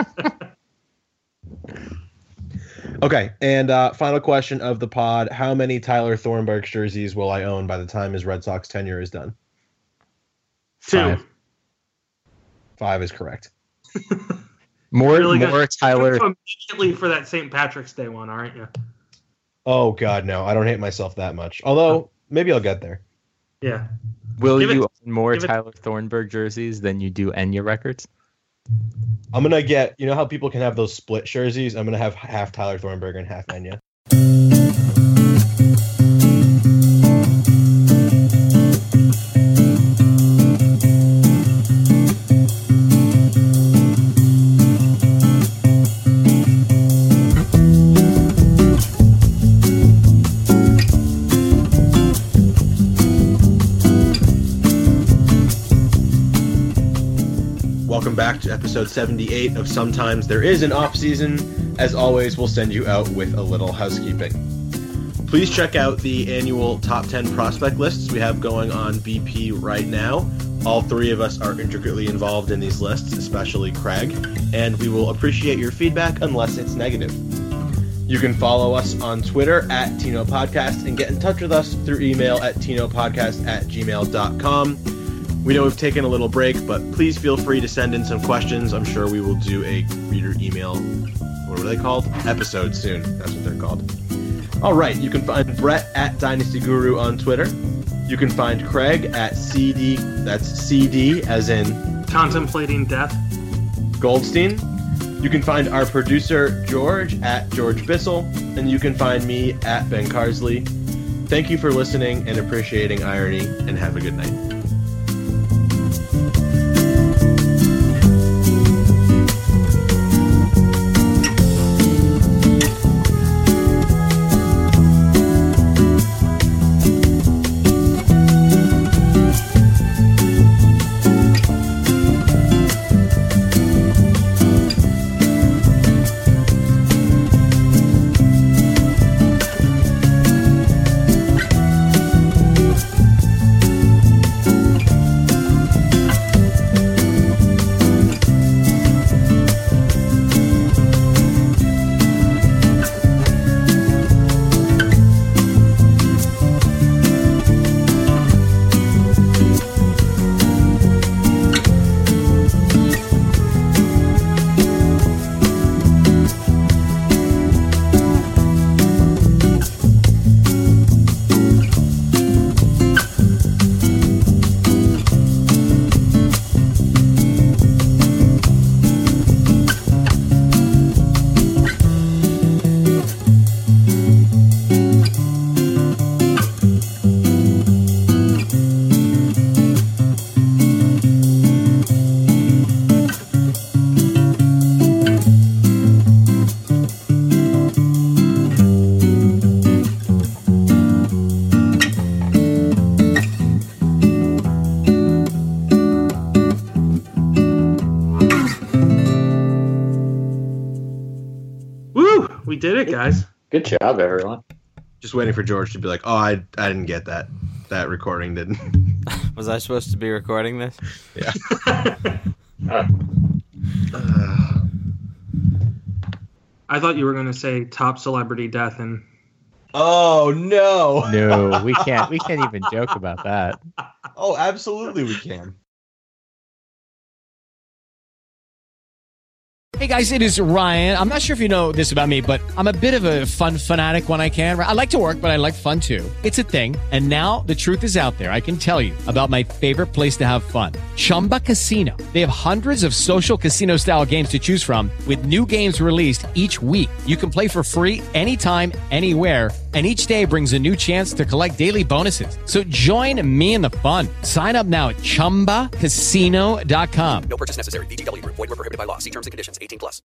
Speaker 6: Okay, and uh, final question of the pod: how many Tyler Thornburg jerseys will I own by the time his Red Sox tenure is done?
Speaker 7: two.
Speaker 5: Five.
Speaker 6: Five is correct.
Speaker 5: More,
Speaker 7: Really good.
Speaker 5: more Tyler.
Speaker 7: Go immediately for that Saint Patrick's Day one, aren't you?
Speaker 6: Oh God, no! I don't hate myself that much. Although maybe I'll get there.
Speaker 7: Yeah.
Speaker 5: Will
Speaker 7: Give
Speaker 5: you
Speaker 7: it-
Speaker 5: own more
Speaker 7: give it-
Speaker 5: Tyler Thornburg jerseys than you do Enya records?
Speaker 6: I'm gonna get. You know how people can have those split jerseys? I'm gonna have half Tyler Thornburg and half Enya. Welcome back to episode seventy-eight of Sometimes There Is an Off Season. As always, we'll send you out with a little housekeeping. Please check out the annual top ten prospect lists we have going on B P right now. All three of us are intricately involved in these lists, especially Craig, and we will appreciate your feedback unless it's negative. You can follow us on Twitter at Tino Podcast and get in touch with us through email at tinopodcast at gmail dot com. We know we've taken a little break, but please feel free to send in some questions. I'm sure we will do a reader email, what are they called? Episode soon. That's what they're called. All right, you can find Brett at Dynasty Guru on Twitter. You can find Craig at C D, that's C D as in
Speaker 7: Contemplating death.
Speaker 6: Goldstein. You can find our producer, George, at George Bissell, and you can find me at Ben Carsley. Thank you for listening and appreciating irony, and have a good night.
Speaker 7: We did it, guys.
Speaker 5: Good job, everyone.
Speaker 6: Just waiting for George to be like, "Oh, I I didn't get that. That recording didn't."
Speaker 8: Was I supposed to be recording this?
Speaker 6: Yeah.
Speaker 7: I thought you were going to say top celebrity death, and
Speaker 6: Oh no!
Speaker 5: No, we can't. We can't even joke about that.
Speaker 6: Oh, absolutely, we can.
Speaker 9: Hey guys, it is Ryan. I'm not sure if you know this about me, but I'm a bit of a fun fanatic when I can. I like to work, but I like fun too. It's a thing. And now the truth is out there. I can tell you about my favorite place to have fun. Chumba Casino. They have hundreds of social casino style games to choose from with new games released each week. You can play for free anytime, anywhere. And each day brings a new chance to collect daily bonuses. So join me in the fun. Sign up now at chumba casino dot com.
Speaker 10: No purchase necessary. V G W Group. Void where prohibited by law. See terms and conditions. eighteen plus.